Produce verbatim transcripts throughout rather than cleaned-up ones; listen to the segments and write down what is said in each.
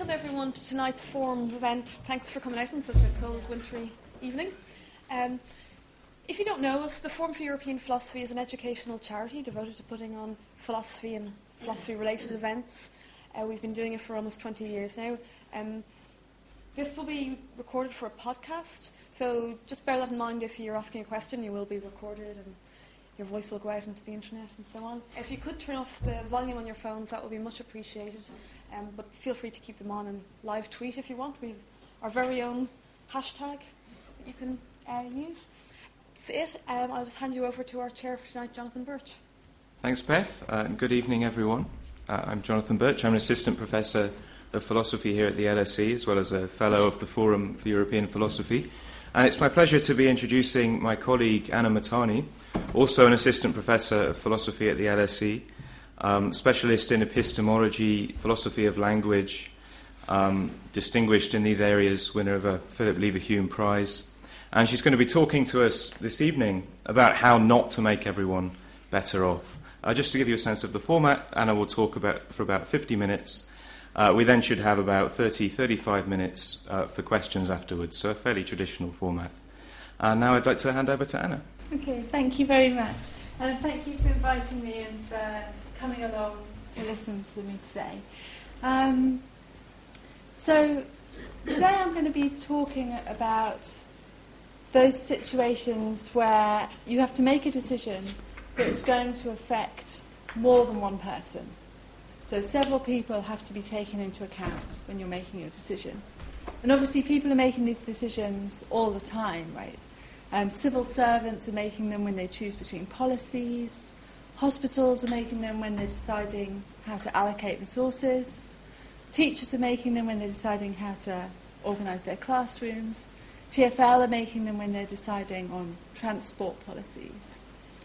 welcome everyone to tonight's forum event. Thanks for coming out on such a cold, wintry evening. Um, if you don't know us, the Forum for European Philosophy is an educational charity devoted to putting on philosophy and philosophy-related events. Uh, we've been doing it for almost twenty years now. Um, this will be recorded for a podcast, so just bear that in mind. If you're asking a question, you will be recorded and your voice will go out into the internet and so on. If you could turn off the volume on your phones, that would be much appreciated. Um, but feel free to keep them on and live tweet if you want. We have our very own hashtag that you can uh, use. That's it. Um, I'll just hand you over to our chair for tonight, Jonathan Birch. Thanks, Beth, uh, and good evening, everyone. Uh, I'm Jonathan Birch. I'm an assistant professor of philosophy here at the L S E, as well as a fellow of the Forum for European Philosophy. And it's my pleasure to be introducing my colleague Anna Matani, also an assistant professor of philosophy at the L S E, um, specialist in epistemology, philosophy of language, um, distinguished in these areas, winner of a Philip Leverhulme Prize. And she's going to be talking to us this evening about how not to make everyone better off. Uh, just to give you a sense of the format, Anna will talk about for about fifty minutes. Uh, we then should have about thirty, thirty-five minutes uh, for questions afterwards, so a fairly traditional format. And uh, now I'd like to hand over to Anna. Okay, thank you very much. And thank you for inviting me and for coming along to listen to me today. Um, so today I'm going to be talking about those situations where you have to make a decision that's going to affect more than one person. So several people have to be taken into account when you're making your decision. And obviously people are making these decisions all the time, right? Um, civil servants are making them when they choose between policies. Hospitals are making them when they're deciding how to allocate resources. Teachers are making them when they're deciding how to organise their classrooms. T F L are making them when they're deciding on transport policies.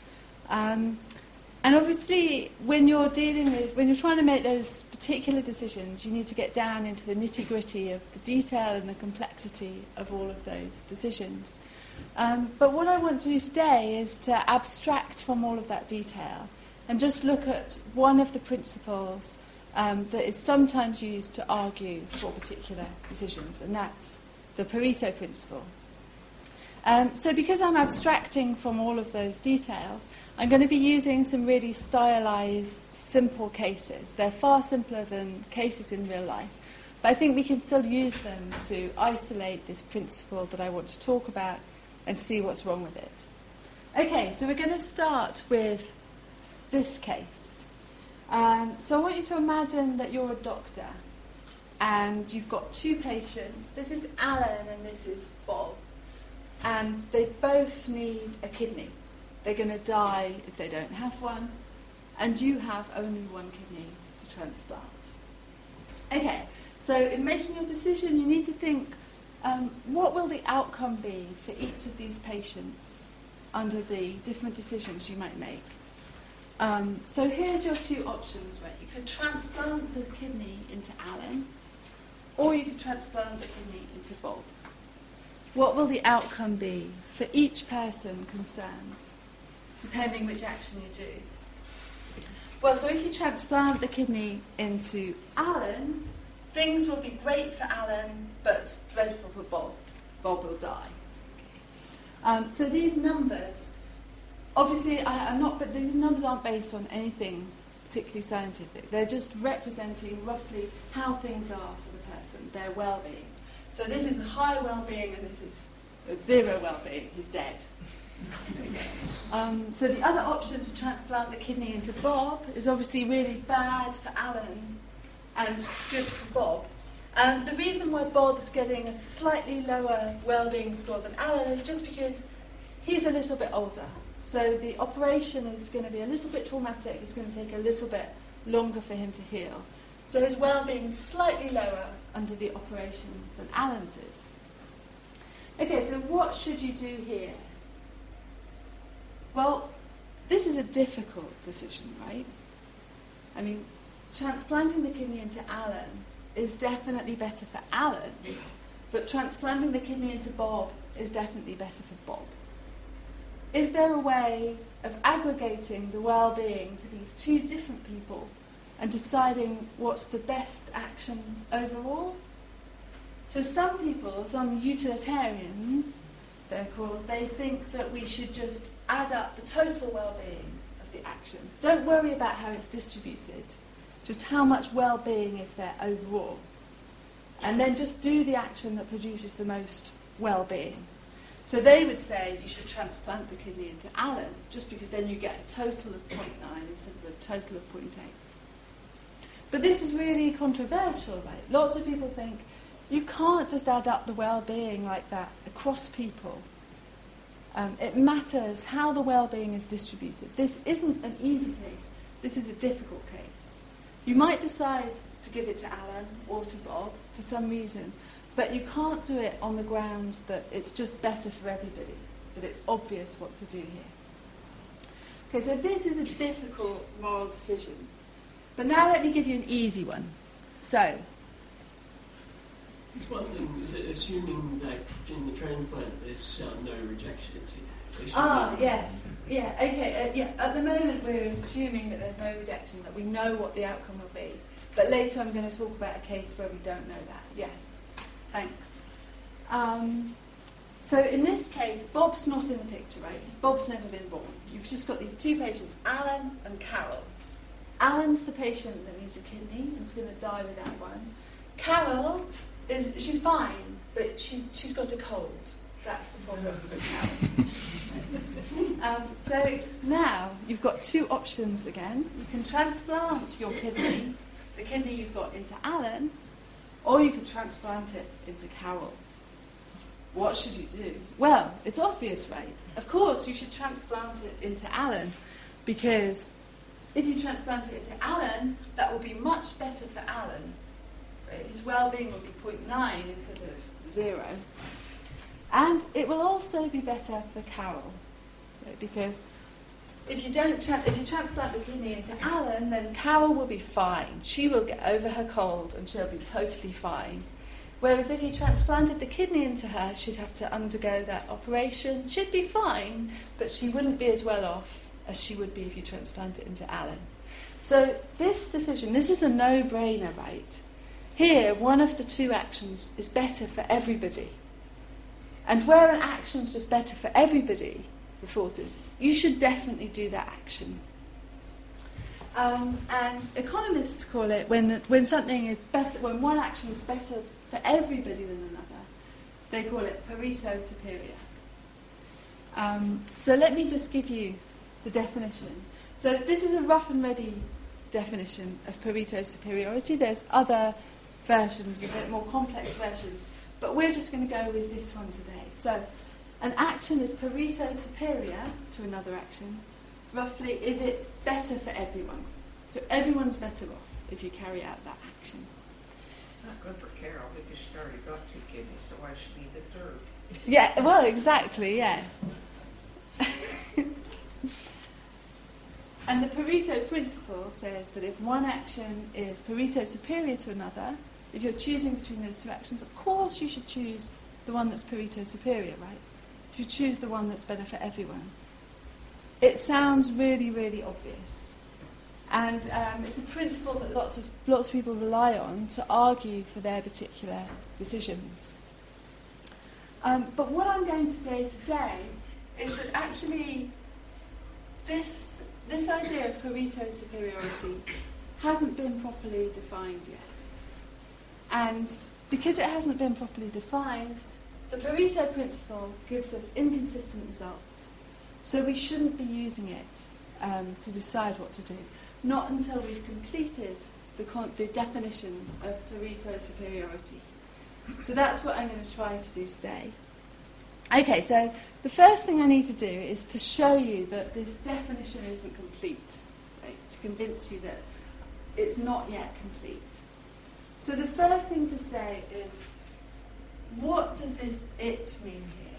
Um, And obviously, when you're dealing with, when you're trying to make those particular decisions, you need to get down into the nitty-gritty of the detail and the complexity of all of those decisions. Um, but what I want to do today is to abstract from all of that detail and just look at one of the principles um, that is sometimes used to argue for particular decisions, and that's the Pareto principle. Um, so because I'm abstracting from all of those details, I'm going to be using some really stylized, simple cases. They're far simpler than cases in real life, but I think we can still use them to isolate this principle that I want to talk about and see what's wrong with it. Okay, so we're going to start with this case. Um, so I want you to imagine that you're a doctor and you've got two patients. This is Alan and this is Bob. And they both need a kidney. They're going to die if they don't have one, and you have only one kidney to transplant. Okay, so in making your decision, you need to think, um, what will the outcome be for each of these patients under the different decisions you might make? Um, so here's your two options, right? You could transplant the kidney into Alan, or you could transplant the kidney into Bob. What will the outcome be for each person concerned, depending which action you do? Well, so if you transplant the kidney into Alan, things will be great for Alan, but dreadful for Bob. Bob will die. Um, so these numbers, obviously, I, I'm not, but these numbers aren't based on anything particularly scientific. They're just representing roughly how things are for the person, their well-being. So this is high well-being and this is zero well-being. He's dead. um, so the other option to transplant the kidney into Bob is obviously really bad for Alan and good for Bob. And the reason why Bob is getting a slightly lower well-being score than Alan is just because he's a little bit older. So the operation is going to be a little bit traumatic. It's going to take a little bit longer for him to heal. So his well-being is slightly lower under the operation than Alan's is. Okay, so what should you do here? Well, this is a difficult decision, right? I mean, transplanting the kidney into Alan is definitely better for Alan, but transplanting the kidney into Bob is definitely better for Bob. Is there a way of aggregating the well-being for these two different people and deciding what's the best action overall? So some people, some utilitarians, they're called, they think that we should just add up the total well-being of the action. Don't worry about how it's distributed, just how much well-being is there overall. And then just do the action that produces the most well-being. So they would say you should transplant the kidney into Alan, just because then you get a total of zero point nine instead of a total of zero point eight. But this is really controversial, right? Lots of people think you can't just add up the well-being like that across people. Um, it matters how the well-being is distributed. This isn't an easy case. This is a difficult case. You might decide to give it to Alan or to Bob for some reason, but you can't do it on the grounds that it's just better for everybody, that it's obvious what to do here. Okay, so this is a difficult moral decision. But now let me give you an easy one. So, just one thing, is it assuming that in the transplant there's uh, no rejection? It's ah, yes. Yeah, okay. Uh, yeah. At the moment we're assuming that there's no rejection, that we know what the outcome will be. But later I'm going to talk about a case where we don't know that. Yeah. Thanks. Um, so in this case, Bob's not in the picture, right? Bob's never been born. You've just got these two patients, Alan and Carol. Alan's the patient that needs a kidney and is going to die without one. Carol is, she's fine, but she, she's got a cold. That's the problem with Carol. um, so now you've got two options again. You can transplant your kidney, the kidney you've got, into Alan, or you can transplant it into Carol. What should you do? Well, it's obvious, right? Of course, you should transplant it into Alan, because if you transplant it into Alan, that will be much better for Alan. Right? His well-being will be zero point nine instead of zero. And it will also be better for Carol, right? Because if you don't, tra- if you transplant the kidney into Alan, then Carol will be fine. She will get over her cold and she'll be totally fine. Whereas if you transplanted the kidney into her, she'd have to undergo that operation. She'd be fine, but she wouldn't be as well off as she would be if you transplant it into Alan. So this decision, this is a no-brainer, right? Here, one of the two actions is better for everybody. And where an action's just better for everybody, the thought is, you should definitely do that action. Um, and economists call it, when when something is better, when one action is better for everybody than another, they call it Pareto superior. Um, so let me just give you the definition. So this is a rough and ready definition of Pareto superiority. There's other versions, a bit more complex versions, but we're just going to go with this one today. So an action is Pareto superior to another action, roughly if it's better for everyone. So everyone's better off if you carry out that action. Not good for Carol because she's already got two kidneys, so why should she need the third? Yeah, well, exactly, yeah. And the Pareto principle says that if one action is Pareto superior to another, if you're choosing between those two actions, of course you should choose the one that's Pareto superior, right? You should choose the one that's better for everyone. It sounds really, really obvious. And um, it's a principle that lots of lots of people rely on to argue for their particular decisions. Um, but what I'm going to say today is that actually this, this idea of Pareto superiority hasn't been properly defined yet. And because it hasn't been properly defined, the Pareto principle gives us inconsistent results. So we shouldn't be using it um, to decide what to do. Not until we've completed the, con- the definition of Pareto superiority. So that's what I'm going to try to do today. Okay, so the first thing I need to do is to show you that this definition isn't complete, right? To convince you that it's not yet complete. So the first thing to say is, what does this it mean here?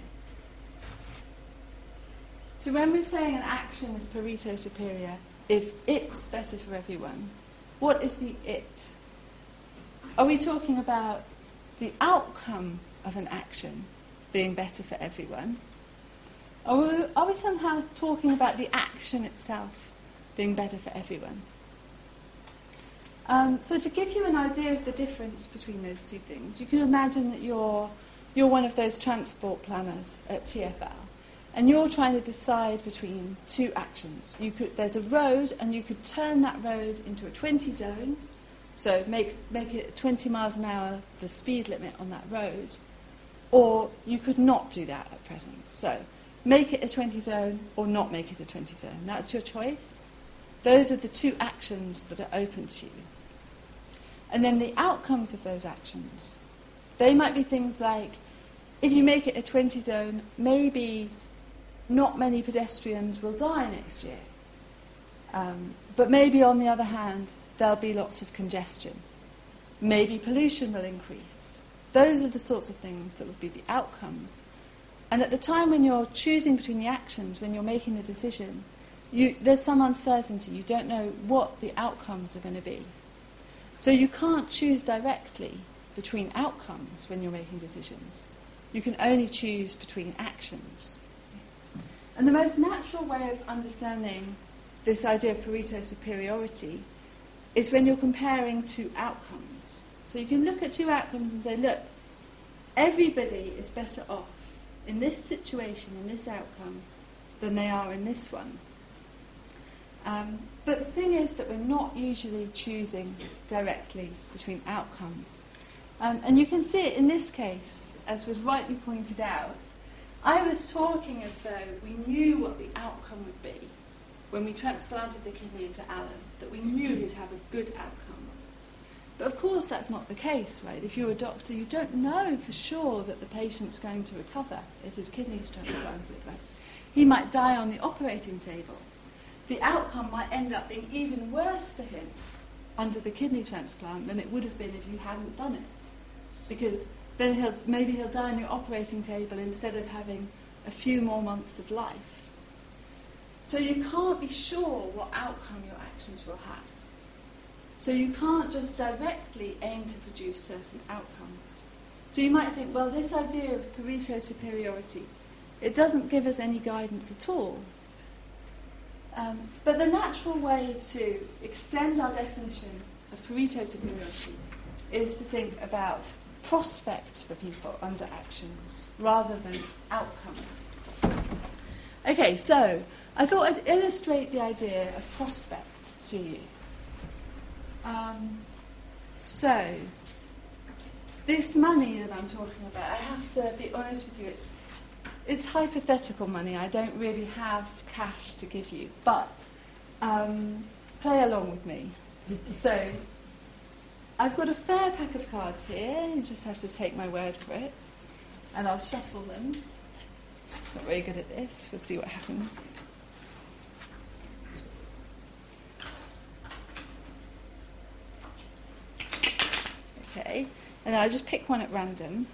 So when we're saying an action is Pareto superior, if it's better for everyone, what is the it? Are we talking about the outcome of an action being better for everyone? Are we, are we somehow talking about the action itself being better for everyone? Um, so to give you an idea of the difference between those two things, you can imagine that you're, you're one of those transport planners at T F L, and you're trying to decide between two actions. You could, there's a road, and you could turn that road into a twenty zone, so make, make it twenty miles an hour the speed limit on that road, or you could not do that at present. So make it a twenty zone or not make it a twenty zone. That's your choice. Those are the two actions that are open to you. And then the outcomes of those actions, they might be things like, if you make it a twenty zone, maybe not many pedestrians will die next year. Um, but maybe, on the other hand, there'll be lots of congestion. Maybe pollution will increase. Those are the sorts of things that would be the outcomes. And at the time when you're choosing between the actions, when you're making the decision, you, there's some uncertainty. You don't know what the outcomes are going to be. So you can't choose directly between outcomes when you're making decisions. You can only choose between actions. And the most natural way of understanding this idea of Pareto superiority is when you're comparing two outcomes. So you can look at two outcomes and say, look, everybody is better off in this situation, in this outcome, than they are in this one. Um, but the thing is that we're not usually choosing directly between outcomes. Um, and you can see it in this case, as was rightly pointed out. I was talking as though we knew what the outcome would be when we transplanted the kidney into Alan, that we knew he'd have a good outcome. But of course that's not the case, right? If you're a doctor, you don't know for sure that the patient's going to recover if his kidney's transplanted, right? He might die on the operating table. The outcome might end up being even worse for him under the kidney transplant than it would have been if you hadn't done it. Because then he'll, maybe he'll die on your operating table instead of having a few more months of life. So you can't be sure what outcome your actions will have. So you can't just directly aim to produce certain outcomes. So you might think, well, this idea of Pareto superiority, it doesn't give us any guidance at all. Um, but the natural way to extend our definition of Pareto superiority is to think about prospects for people under actions rather than outcomes. Okay, so I thought I'd illustrate the idea of prospects to you. Um, so, this money that I'm talking about, I have to be honest with you, it's It's hypothetical money. I don't really have cash to give you, but um, play along with me. So, I've got a fair pack of cards here. You just have to take my word for it. And I'll shuffle them. Not very good at this. We'll see what happens. Okay. And I'll just pick one at random.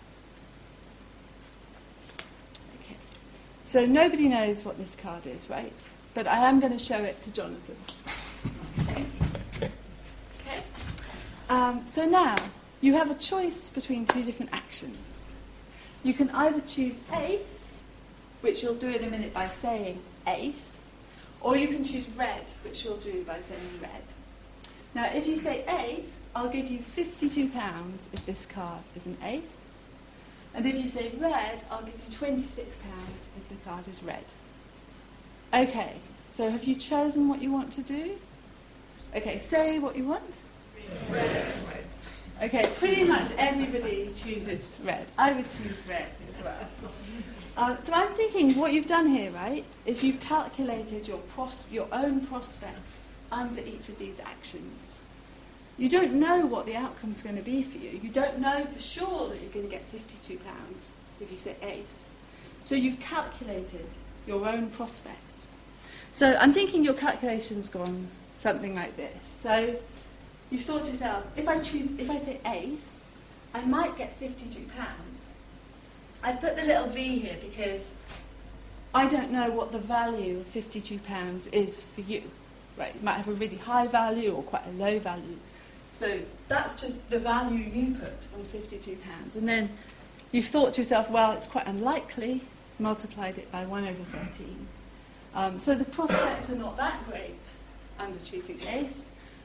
So nobody knows what this card is, right? But I am going to show it to Jonathan. Okay. Okay. Um, so now, you have a choice between two different actions. You can either choose ace, which you'll do in a minute by saying ace, or you can choose red, which you'll do by saying red. Now, if you say ace, I'll give you fifty-two pounds if this card is an ace. And if you say red, I'll give you twenty-six pounds if the card is red. Okay, so have you chosen what you want to do? Okay, say what you want. Red. Okay, pretty much everybody chooses red. I would choose red as well. Uh, so I'm thinking what you've done here, right, is you've calculated your pros- your own prospects under each of these actions. You don't know what the outcome's going to be for you. You don't know for sure that you're going to get fifty-two pounds if you say ace. So you've calculated your own prospects. So I'm thinking your calculation's gone something like this. So you've thought to yourself, if I choose, if I say ace, I might get fifty-two pounds. I put the little v here because I don't know what the value of fifty-two pounds is for you. Right? You might have a really high value or quite a low value. So that's just the value you put on fifty-two pounds. And then you've thought to yourself, well, it's quite unlikely, multiplied it by one over thirteen. Um, so the prospects are not that great under choosing ace.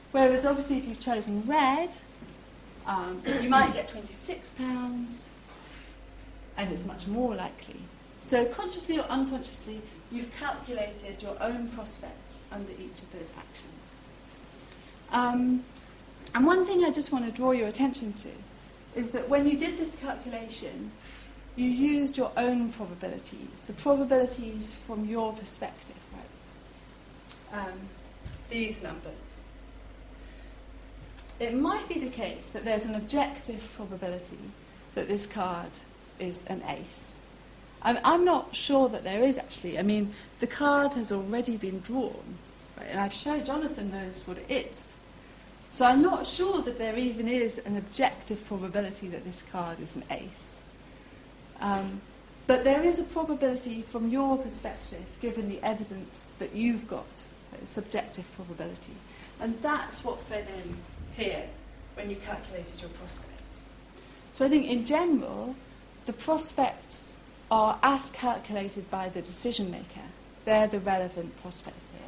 Whereas obviously if you've chosen red, um, you might get twenty-six pounds, and it's much more likely. So consciously or unconsciously, you've calculated your own prospects under each of those actions. Um, and one thing I just want to draw your attention to is that when you did this calculation, you used your own probabilities, the probabilities from your perspective, right? Um, these numbers. It might be the case that there's an objective probability that this card is an ace. I'm, I'm not sure that there is actually. I mean, the card has already been drawn, right? And I've shown Jonathan knows what it is. So I'm not sure that there even is an objective probability that this card is an ace. Um, but there is a probability from your perspective, given the evidence that you've got, a subjective probability. And that's what fed in here when you calculated your prospects. So I think in general, the prospects are as calculated by the decision maker. They're the relevant prospects here.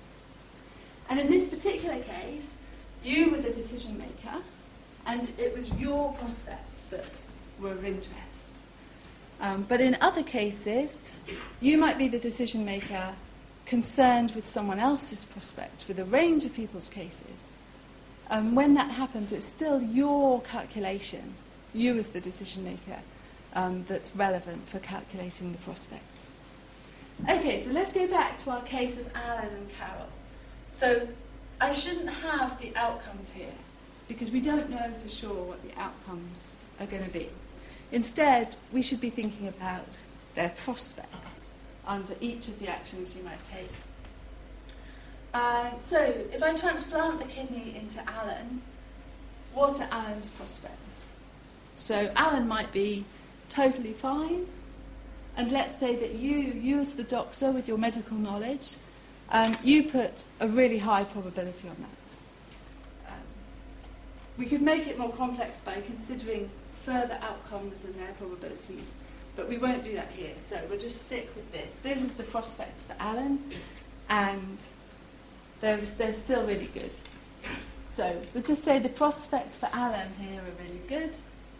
And in this particular case, you were the decision maker, and it was your prospects that were of interest. Um, but in other cases, you might be the decision maker concerned with someone else's prospect, with a range of people's cases. Um, when that happens, it's still your calculation, you as the decision maker, um, that's relevant for calculating the prospects. Okay, so let's go back to our case of Alan and Carol. So I shouldn't have the outcomes here, because we don't know for sure what the outcomes are going to be. Instead, we should be thinking about their prospects under each of the actions you might take. Uh, so, if I transplant the kidney into Alan, what are Alan's prospects? So, Alan might be totally fine, and let's say that you, you as the doctor with your medical knowledge, um, you put a really high probability on that. Um, we could make it more complex by considering further outcomes and their probabilities, but we won't do that here, so we'll just stick with this. This is the prospects for Alan, and they're, they're still really good. So we'll just say the prospects for Alan here are really good.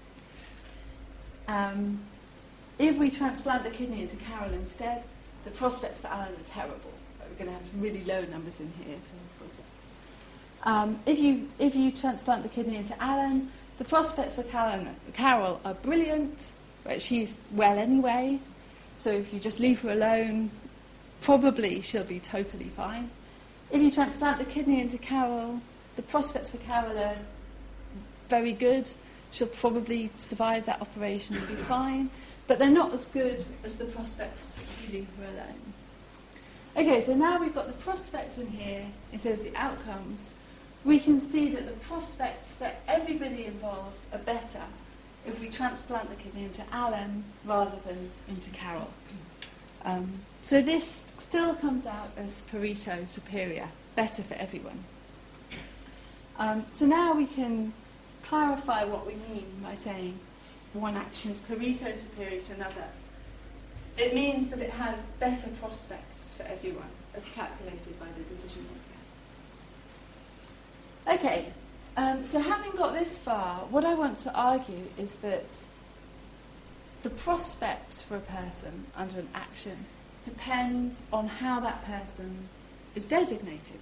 Um, if we transplant the kidney into Carol instead, the prospects for Alan are terrible. We're going to have really low numbers in here for those prospects. Um, if you if you transplant the kidney into Alan, the prospects for Carol, Carol are brilliant. Right? She's well anyway, so if you just leave her alone, probably she'll be totally fine. If you transplant the kidney into Carol, the prospects for Carol are very good. She'll probably survive that operation and be fine, but they're not as good as the prospects if you leave her alone. Okay, so now we've got the prospects in here instead of the outcomes. We can see that the prospects for everybody involved are better if we transplant the kidney into Alan rather than into Carol. Um, so this still comes out as Pareto superior, better for everyone. Um, so now we can clarify what we mean by saying one action is Pareto superior to another. It means that it has better prospects for everyone, as calculated by the decision maker. Okay, um, so having got this far, what I want to argue is that the prospects for a person under an action depends on how that person is designated.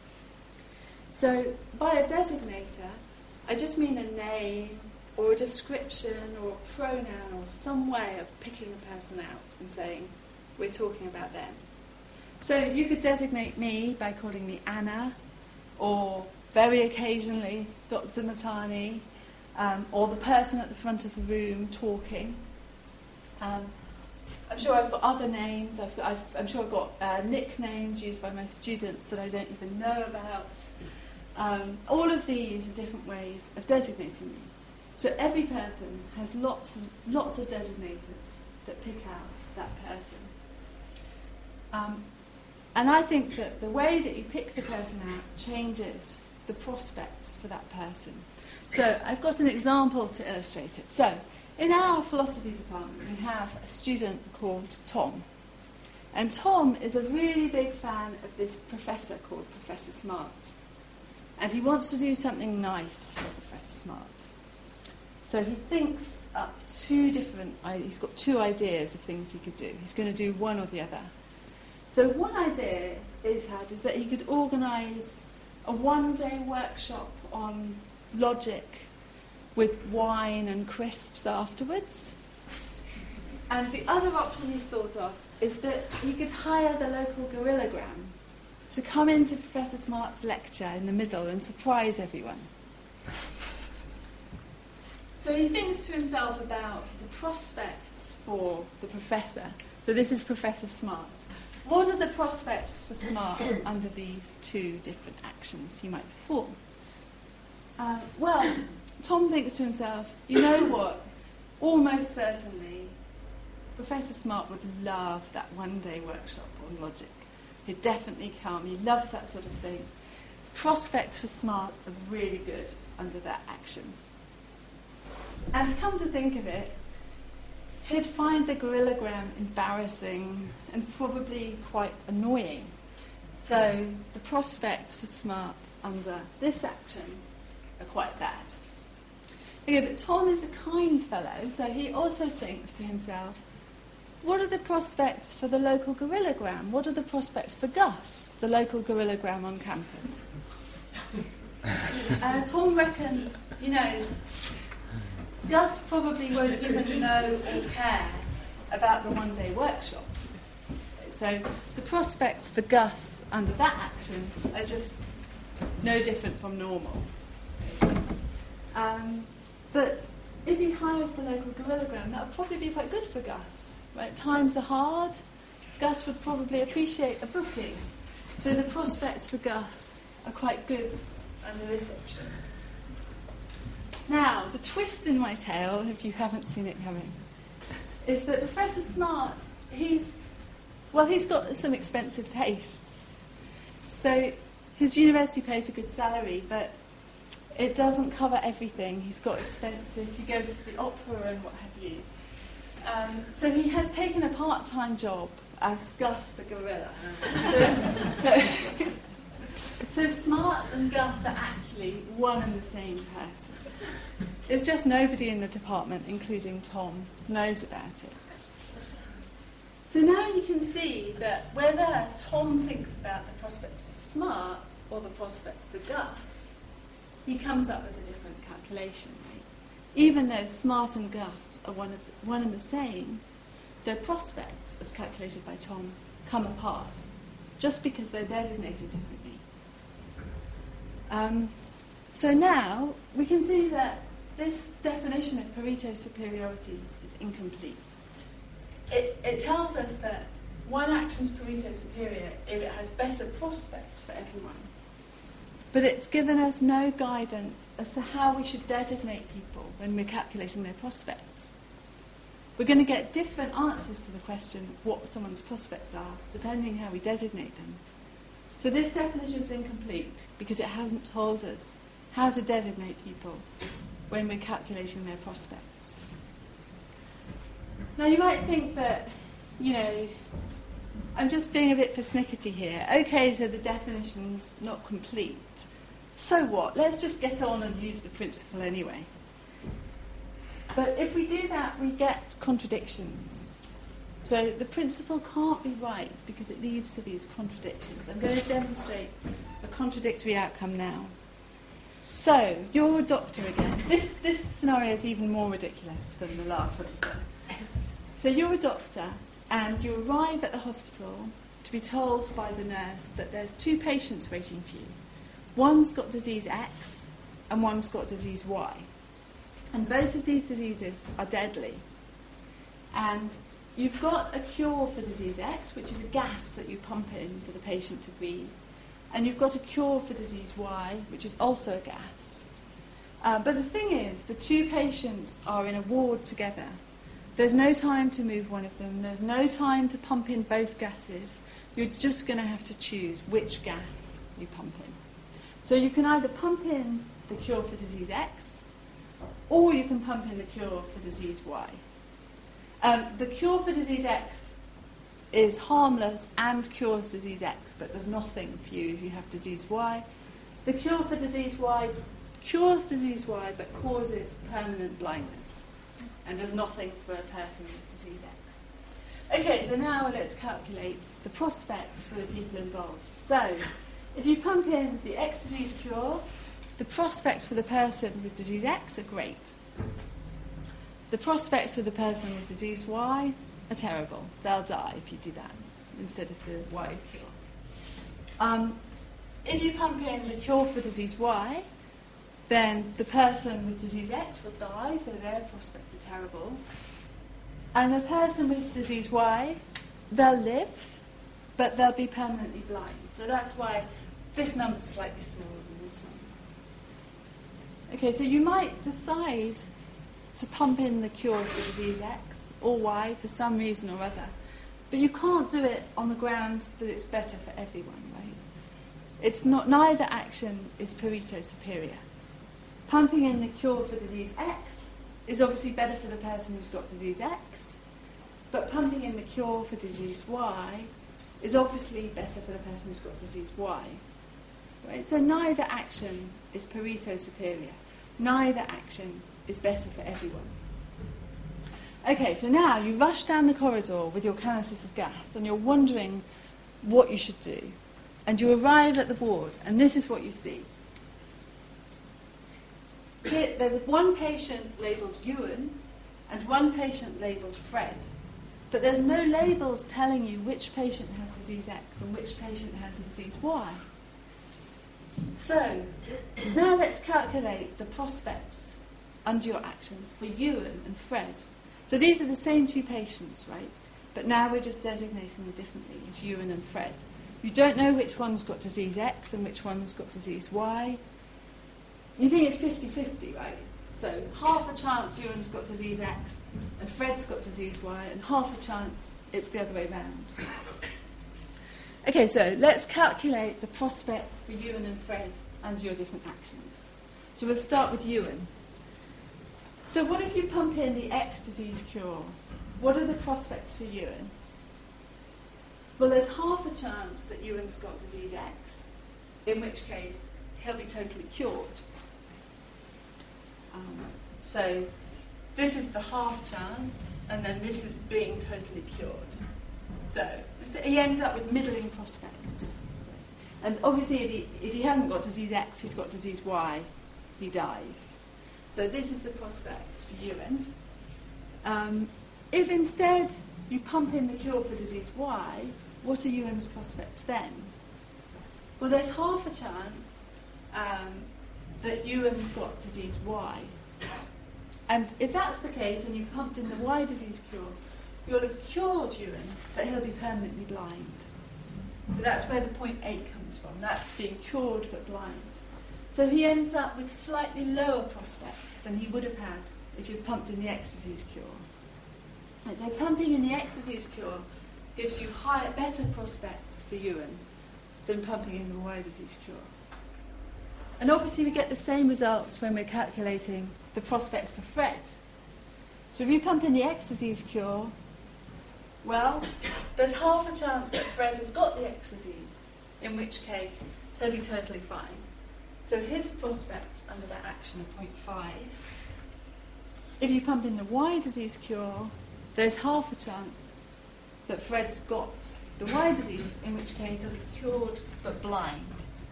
So by a designator, I just mean a name or a description or a pronoun or some way of picking a person out and saying, we're talking about them. So you could designate me by calling me Anna, or very occasionally Doctor Matani, um, or the person at the front of the room talking. Um, I'm sure I've got other names. I've got, I've, I'm sure I've got uh, nicknames used by my students that I don't even know about. Um, all of these are different ways of designating me. So every person has lots of, lots of designators that pick out that person. Um, and I think that the way that you pick the person out changes the prospects for that person. So I've got an example to illustrate it. So in our philosophy department, we have a student called Tom. And Tom is a really big fan of this professor called Professor Smart. And he wants to do something nice for Professor Smart. So he thinks up two different, he's got two ideas of things he could do. He's going to do one or the other. So one idea is had is that he could organise a one-day workshop on logic with wine and crisps afterwards. And the other option he's thought of is that he could hire the local Gorillagram to come into Professor Smart's lecture in the middle and surprise everyone. So he thinks to himself about the prospects for the professor. So this is Professor Smart. What are the prospects for Smart under these two different actions he might perform? Uh, well, Tom thinks to himself, you know what? Almost certainly, Professor Smart would love that one-day workshop on logic. He'd definitely come. He loves that sort of thing. Prospects for Smart are really good under that action. And come to think of it, he'd find the Gorillagram embarrassing and probably quite annoying. So the prospects for Smart under this action are quite bad. Okay, but Tom is a kind fellow, so he also thinks to himself, what are the prospects for the local Gorillagram? What are the prospects for Gus, the local Gorillagram on campus? And Tom reckons, you know, Gus probably won't even know or care about the one-day workshop. So the prospects for Gus under that action are just no different from normal. Um, but if he hires the local Gorillagram, that would probably be quite good for Gus. Right? Times are hard. Gus would probably appreciate a booking. So the prospects for Gus are quite good under this option. Now, the twist in my tale, if you haven't seen it coming, is that Professor Smart, he's, well, he's got some expensive tastes. So his university pays a good salary, but it doesn't cover everything. He's got expenses. He goes to the opera and what have you. Um, so he has taken a part-time job as Gus the gorilla. So, so, so Smart and Gus are actually one and the same person. It's just nobody in the department, including Tom, knows about it. So now you can see that whether Tom thinks about the prospects for Smart or the prospects for Gus, he comes up with a different calculation. Right? Even though Smart and Gus are one, of the, one and the same, their prospects, as calculated by Tom, come apart, just because they're designated differently. Um, so now we can see that this definition of Pareto superiority is incomplete. It, it tells us that one action's Pareto superior if it has better prospects for everyone. But it's given us no guidance as to how we should designate people when we're calculating their prospects. We're going to get different answers to the question what someone's prospects are, depending how we designate them. So this definition is incomplete because it hasn't told us how to designate people when we're calculating their prospects. Now you might think that, you know, I'm just being a bit persnickety here. Okay, so the definition's not complete. So what? Let's just get on and use the principle anyway. But if we do that, we get contradictions. So the principle can't be right because it leads to these contradictions. I'm going to demonstrate a contradictory outcome now. So, you're a doctor again. This, this scenario is even more ridiculous than the last one. So you're a doctor, and you arrive at the hospital to be told by the nurse that there's two patients waiting for you. One's got disease X, and one's got disease Y. And both of these diseases are deadly. And you've got a cure for disease X, which is a gas that you pump in for the patient to breathe. And you've got a cure for disease Y, which is also a gas. Uh, but the thing is, the two patients are in a ward together. There's no time to move one of them. There's no time to pump in both gases. You're just going to have to choose which gas you pump in. So you can either pump in the cure for disease X, or you can pump in the cure for disease Y. Um, the cure for disease X is harmless and cures disease X, but does nothing for you if you have disease Y. The cure for disease Y cures disease Y but causes permanent blindness and does nothing for a person with disease X. Okay, so now let's calculate the prospects for the people involved. So, if you pump in the X disease cure, the prospects for the person with disease X are great. The prospects for the person with disease Y are terrible. They'll die if you do that instead of the Y cure. Um, if you pump in the cure for disease Y, then the person with disease X will die, so their prospects are terrible. And the person with disease Y, they'll live, but they'll be permanently blind. So that's why this number is slightly smaller than this one. Okay, so you might decide to pump in the cure for disease X or Y for some reason or other, but you can't do it on the grounds that it's better for everyone, right? It's not, neither action is Pareto superior. Pumping in the cure for disease X is obviously better for the person who's got disease X, but pumping in the cure for disease Y is obviously better for the person who's got disease Y. Right? So neither action is Pareto superior. Neither action is better for everyone. Okay, so now you rush down the corridor with your canister of gas and you're wondering what you should do. And you arrive at the ward and this is what you see. Here, there's one patient labelled Ewan and one patient labelled Fred. But there's no labels telling you which patient has disease X and which patient has disease Y. So, now let's calculate the prospects under your actions for Ewan and Fred. So these are the same two patients, right? But now we're just designating them differently as Ewan and Fred. You don't know which one's got disease X and which one's got disease Y. You think it's fifty-fifty, right? So half a chance Ewan's got disease X and Fred's got disease Y, and half a chance it's the other way round. Okay, so let's calculate the prospects for Ewan and Fred under your different actions. So we'll start with Ewan. So what if you pump in the X disease cure? What are the prospects for Ewan? Well, there's half a chance that Ewan's got disease X, in which case he'll be totally cured. Um, so this is the half chance, and then this is being totally cured. So he ends up with middling prospects. And obviously, if he, if he hasn't got disease X, he's got disease Y, he dies. So this is the prospects for Ewan. Um, if instead you pump in the cure for disease Y, what are Ewan's prospects then? Well, there's half a chance um, that Ewan's got disease Y. And if that's the case, and you pumped in the Y disease cure, you'll have cured Ewan, but he'll be permanently blind. So that's where the point eight comes from. That's being cured but blind. So he ends up with slightly lower prospects than he would have had if you pumped in the X disease cure. And so pumping in the X disease cure gives you higher, better prospects for Ewan than pumping in the Y disease cure. And obviously we get the same results when we're calculating the prospects for Fred. So if you pump in the X disease cure, well, there's half a chance that Fred has got the X disease, in which case he'll be totally fine. So his prospects under that action are zero point five. If you pump in the Y disease cure, there's half a chance that Fred's got the Y disease, in which case he'll be cured but blind.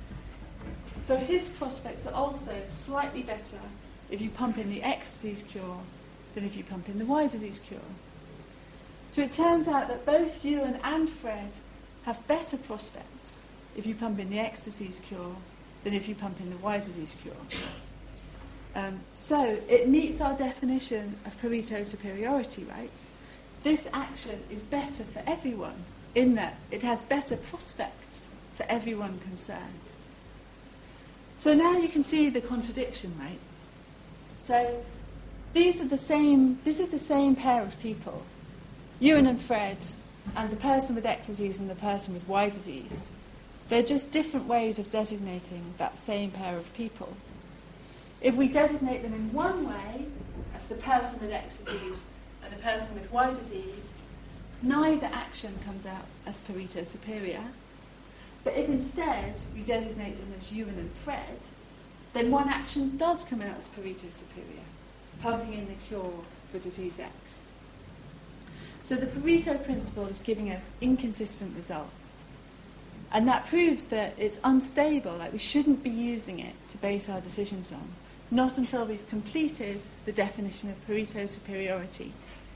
So his prospects are also slightly better if you pump in the X disease cure than if you pump in the Y disease cure. So it turns out that both Ewan and Fred have better prospects if you pump in the X disease cure than if you pump in the Y disease cure. Um, so it meets our definition of Pareto superiority, right? This action is better for everyone in that it has better prospects for everyone concerned. So now you can see the contradiction, right? So these are the same, this is the same pair of people, Ewan and Fred, and the person with X disease and the person with Y disease. They're just different ways of designating that same pair of people. If we designate them in one way, as the person with X disease and the person with Y disease, neither action comes out as Pareto superior. But if instead we designate them as Ewan and Fred, then one action does come out as Pareto superior, pumping in the cure for disease X. So the Pareto principle is giving us inconsistent results. And that proves that it's unstable, like we shouldn't be using it to base our decisions on, not until we've completed the definition of Pareto superiority.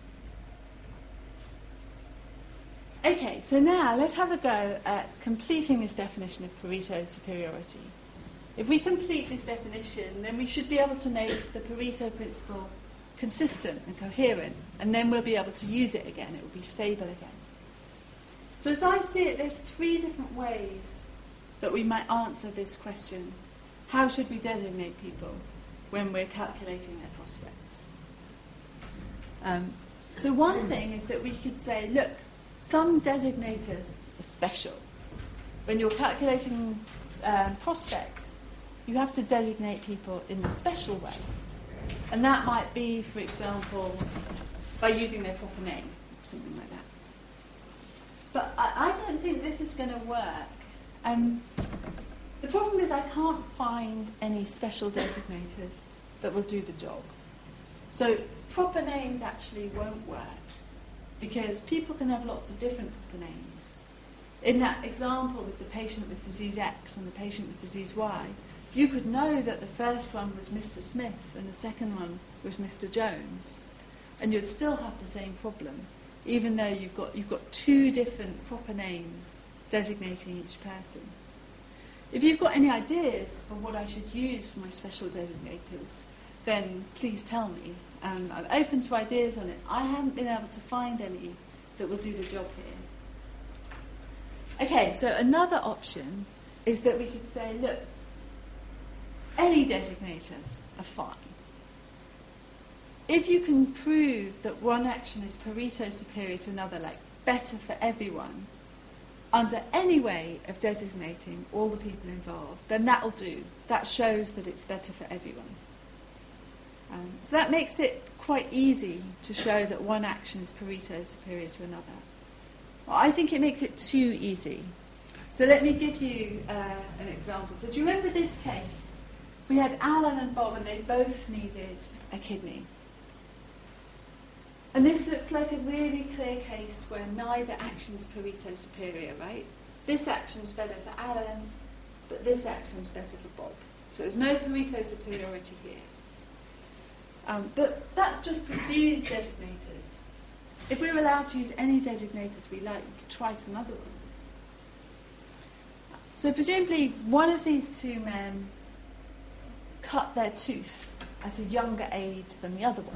Okay, so now let's have a go at completing this definition of Pareto superiority. If we complete this definition, then we should be able to make the Pareto principle consistent and coherent, and then we'll be able to use it again. It will be stable again. So as I see it, there's three different ways that we might answer this question. How should we designate people when we're calculating their prospects? Um, so one thing is that we could say, look, some designators are special. When you're calculating um, prospects, you have to designate people in the special way. And that might be, for example, by using their proper name, or something like that. But I, I don't think this is going to work. Um, the problem is I can't find any special designators that will do the job. So proper names actually won't work, because people can have lots of different proper names. In that example with the patient with disease X and the patient with disease Y, you could know that the first one was Mister Smith and the second one was Mister Jones, and you'd still have the same problem, even though you've got, you've got two different proper names designating each person. If you've got any ideas for what I should use for my special designators, then please tell me. Um, I'm open to ideas on it. I haven't been able to find any that will do the job here. Okay, so another option is that we could say, look, any designators are fine. If you can prove that one action is Pareto superior to another, like better for everyone, under any way of designating all the people involved, then that'll do. That shows that it's better for everyone. Um, so that makes it quite easy to show that one action is Pareto superior to another. Well, I think it makes it too easy. So let me give you uh, an example. So do you remember this case? We had Alan and Bob, and they both needed a kidney. And this looks like a really clear case where neither action is Pareto superior, right? This action's better for Alan, but this action's better for Bob. So there's no Pareto superiority here. Um, but that's just for these designators. If we were allowed to use any designators we like, we could try some other ones. So presumably one of these two men cut their tooth at a younger age than the other one.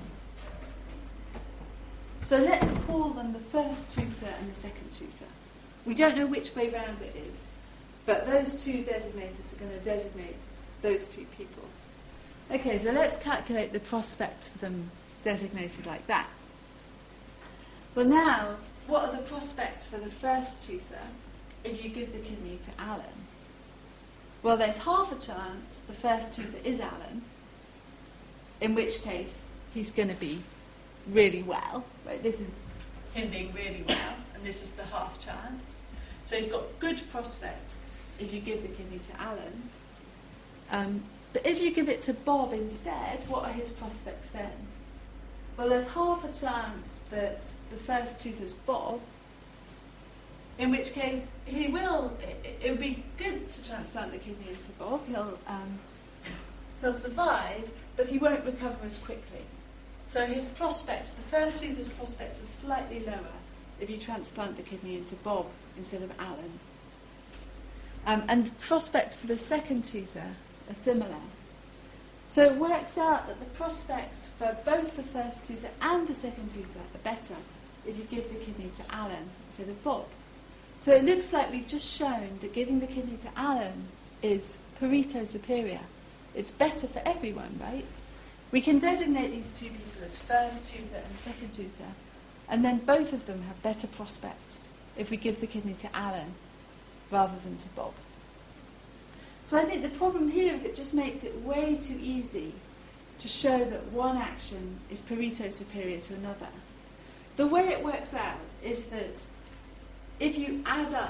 So let's call them the first toother and the second toother. We don't know which way round it is, but those two designators are going to designate those two people. Okay, so let's calculate the prospects for them designated like that. Well now, what are the prospects for the first toother if you give the kidney to Alan? Well, there's half a chance the first toother is Alan, in which case he's going to be really well. Right? This is him being really well, and this is the half chance. So he's got good prospects if you give the kidney to Alan. Um, but if you give it to Bob instead, what are his prospects then? Well, there's half a chance that the first tooth is Bob, in which case he will, it, it would be good to transplant the kidney into Bob. He'll, um, he'll survive, but he won't recover as quickly. So his prospects, the first toother's prospects are slightly lower if you transplant the kidney into Bob instead of Alan. Um, and the prospects for the second toother are similar. So it works out that the prospects for both the first toother and the second toother are better if you give the kidney to Alan instead of Bob. So it looks like we've just shown that giving the kidney to Alan is Pareto superior. It's better for everyone, right? We can designate these two people as first toother and second toother, and then both of them have better prospects if we give the kidney to Alan rather than to Bob. So I think the problem here is it just makes it way too easy to show that one action is Pareto superior to another. The way it works out is that if you add up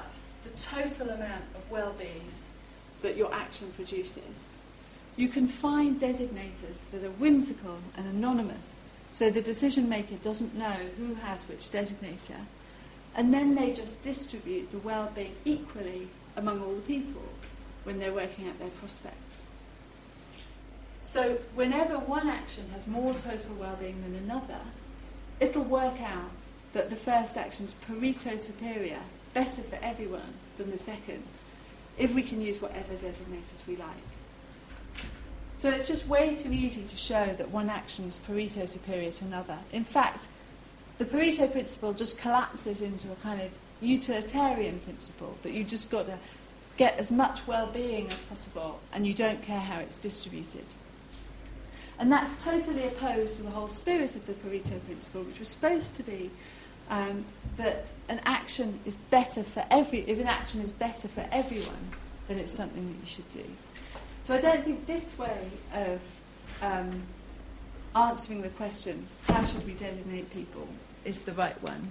the total amount of well-being that your action produces. You can find designators that are whimsical and anonymous, so the decision maker doesn't know who has which designator, and then they just distribute the well-being equally among all the people when they're working out their prospects. So whenever one action has more total well-being than another, it'll work out that the first action's Pareto superior, better for everyone than the second, if we can use whatever designators we like. So it's just way too easy to show that one action's Pareto superior to another. In fact, the Pareto principle just collapses into a kind of utilitarian principle, that you just got to get as much well-being as possible and you don't care how it's distributed. And that's totally opposed to the whole spirit of the Pareto principle, which was supposed to be um, that an action is better for every, if an action is better for everyone, then it's something that you should do. So I don't think this way of um, answering the question, how should we designate people, is the right one.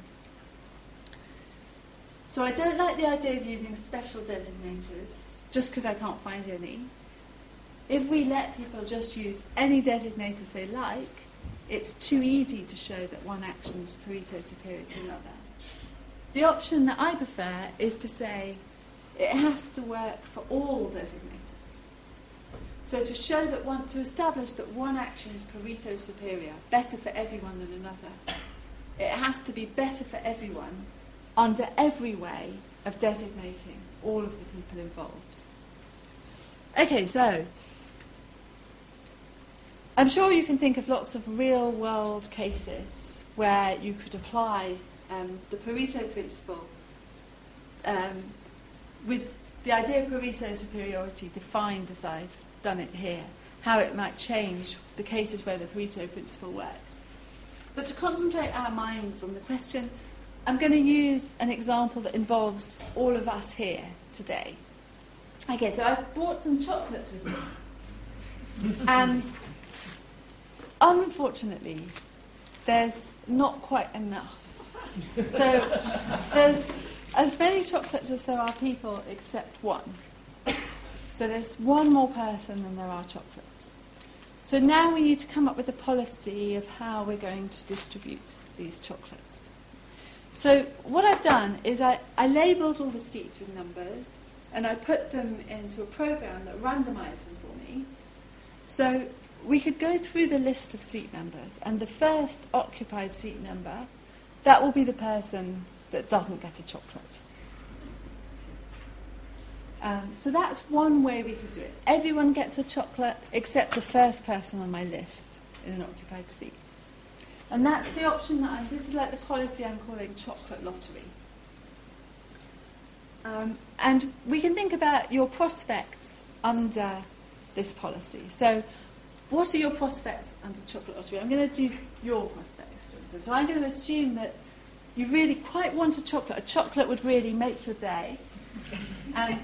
So I don't like the idea of using special designators, just because I can't find any. If we let people just use any designators they like, it's too easy to show that one action is Pareto superior to another. The option that I prefer is to say it has to work for all designators. So to show that one, to establish that one action is Pareto superior, better for everyone than another, it has to be better for everyone under every way of designating all of the people involved. Okay, so I'm sure you can think of lots of real-world cases where you could apply um, the Pareto principle um, with the idea of Pareto superiority defined as I've done it here, how it might change the cases where the Pareto principle works. But to concentrate our minds on the question, I'm going to use an example that involves all of us here today. Okay, so I've brought some chocolates with me. And unfortunately, there's not quite enough. So there's as many chocolates as there are people except one. So there's one more person than there are chocolates. So now we need to come up with a policy of how we're going to distribute these chocolates. So what I've done is I, I labelled all the seats with numbers and I put them into a program that randomised them for me. So we could go through the list of seat numbers, and the first occupied seat number, that will be the person that doesn't get a chocolate. Um, so that's one way we could do it. Everyone gets a chocolate except the first person on my list in an occupied seat. And that's the option that I'm, this is like the policy I'm calling chocolate lottery. Um, and we can think about your prospects under this policy. So what are your prospects under chocolate lottery? I'm going to do your prospects, Jonathan. So I'm going to assume that you really quite want a chocolate. A chocolate would really make your day. And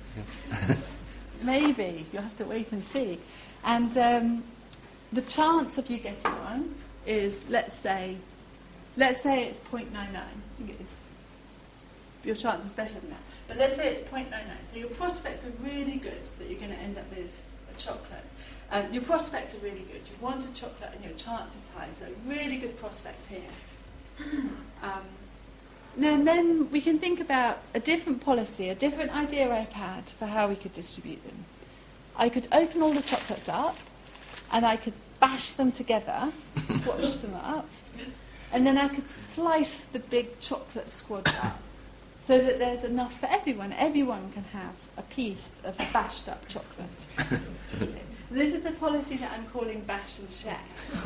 maybe you'll have to wait and see. And um, the chance of you getting one is, let's say, let's say it's zero point nine nine. I think it is. Your chance is better than that. But let's say it's zero point nine nine. So your prospects are really good that you're going to end up with a chocolate. Um, your prospects are really good. You want a chocolate and your chance is high. So really good prospects here. Um, and then we can think about a different policy, a different idea I've had for how we could distribute them. I could open all the chocolates up and I could bash them together, squash them up, and then I could slice the big chocolate squad up so that there's enough for everyone. Everyone can have a piece of a bashed up chocolate. This is the policy that I'm calling bash and share.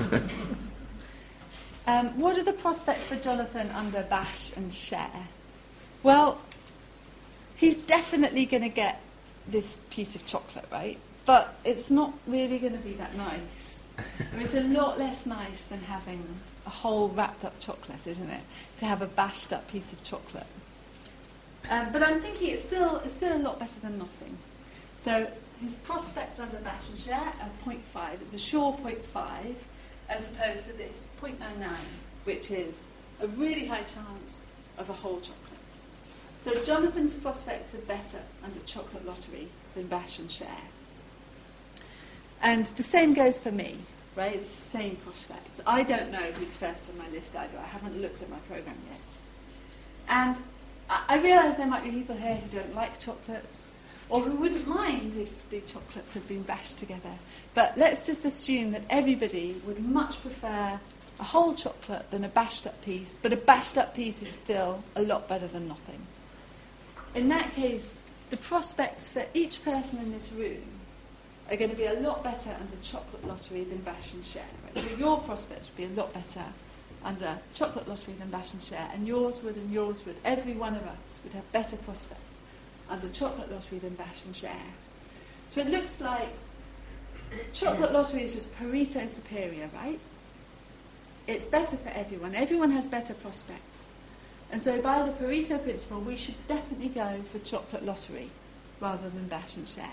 Um, what are the prospects for Jonathan under bash and share? Well, he's definitely going to get this piece of chocolate, right? But it's not really going to be that nice. It's a lot less nice than having a whole wrapped up chocolate, isn't it? To have a bashed up piece of chocolate. Um, but I'm thinking it's still it's still a lot better than nothing. So his prospects under bash and share are zero point five. It's a sure zero point five, as opposed to this zero point nine nine, which is a really high chance of a whole chocolate. So Jonathan's prospects are better under chocolate lottery than bash and share. And the same goes for me, right? It's the same prospects. I don't know who's first on my list either. I haven't looked at my programme yet. And I, I realise there might be people here who don't like chocolates, or who wouldn't mind if the chocolates had been bashed together. But let's just assume that everybody would much prefer a whole chocolate than a bashed up piece, but a bashed up piece is still a lot better than nothing. In that case, the prospects for each person in this room are going to be a lot better under chocolate lottery than bash and share. Right? So your prospects would be a lot better under chocolate lottery than bash and share, and yours would and yours would. Every one of us would have better prospects under chocolate lottery than bash and share. So it looks like chocolate lottery is just Pareto superior, right? It's better for everyone. Everyone has better prospects. And so by the Pareto principle, we should definitely go for chocolate lottery rather than bash and share.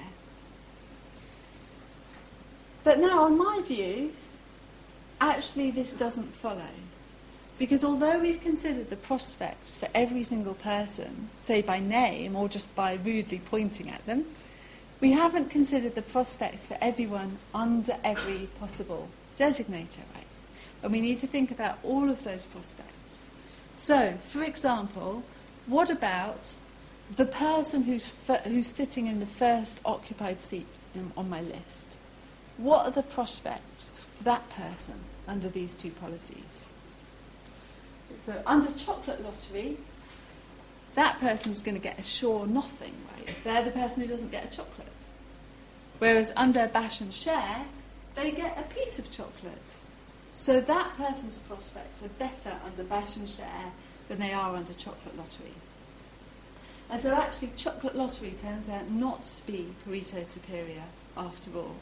But now, on my view, actually this doesn't follow. Because although we've considered the prospects for every single person, say by name or just by rudely pointing at them, we haven't considered the prospects for everyone under every possible designator, right? And we need to think about all of those prospects. So, for example, what about the person who's, f- who's sitting in the first occupied seat in, on my list? What are the prospects for that person under these two policies? So under chocolate lottery, that person's going to get a sure nothing, right? They're the person who doesn't get a chocolate. Whereas under bash and share, they get a piece of chocolate. So that person's prospects are better under bash and share than they are under chocolate lottery. And so actually chocolate lottery turns out not to be Pareto superior after all.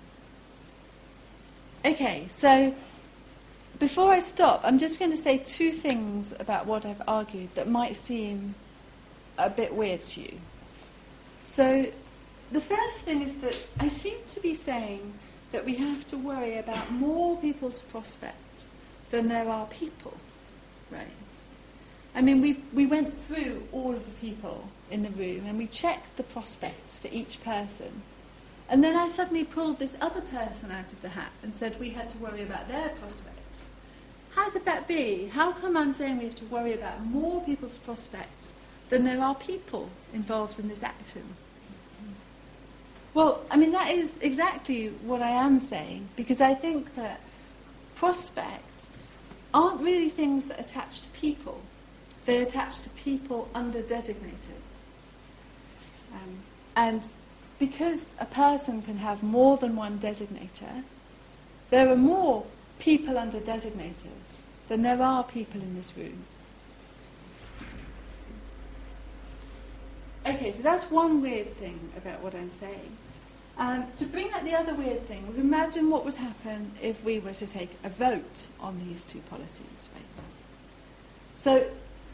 Okay, so before I stop, I'm just going to say two things about what I've argued that might seem a bit weird to you. So the first thing is that I seem to be saying that we have to worry about more people's prospects than there are people, right? I mean, we we went through all of the people in the room and we checked the prospects for each person. And then I suddenly pulled this other person out of the hat and said we had to worry about their prospects. How could that be? How come I'm saying we have to worry about more people's prospects than there are people involved in this action? Well, I mean, that is exactly what I am saying, because I think that prospects aren't really things that attach to people. They attach to people under designators. Um, and because a person can have more than one designator, there are more people under designators than there are people in this room. Okay, so that's one weird thing about what I'm saying. Um, to bring out the other weird thing, we imagine what would happen if we were to take a vote on these two policies, right? So,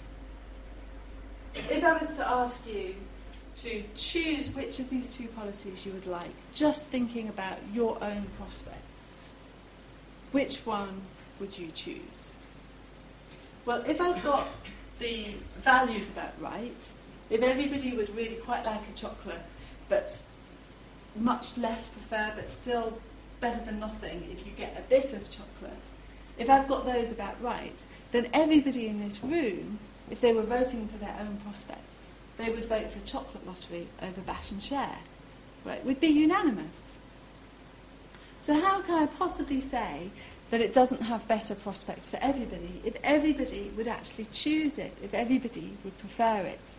if I was to ask you to choose which of these two policies you would like, just thinking about your own prospects, which one would you choose? Well, if I've got the values about right, if everybody would really quite like a chocolate, but much less prefer, but still better than nothing if you get a bit of chocolate, if I've got those about right, then everybody in this room, if they were voting for their own prospects, they would vote for chocolate lottery over bash and share. Right? It would be unanimous. So how can I possibly say that it doesn't have better prospects for everybody if everybody would actually choose it, if everybody would prefer it?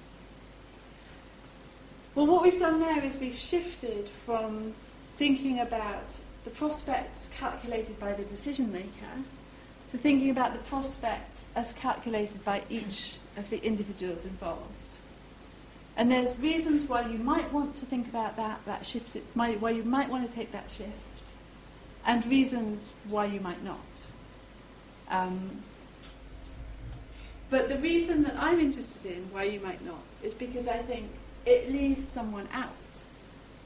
Well, what we've done there is we've shifted from thinking about the prospects calculated by the decision maker to thinking about the prospects as calculated by each of the individuals involved. And there's reasons why you might want to think about that, that shift, why you might want to take that shift, and reasons why you might not. Um, but the reason that I'm interested in why you might not is because I think it leaves someone out.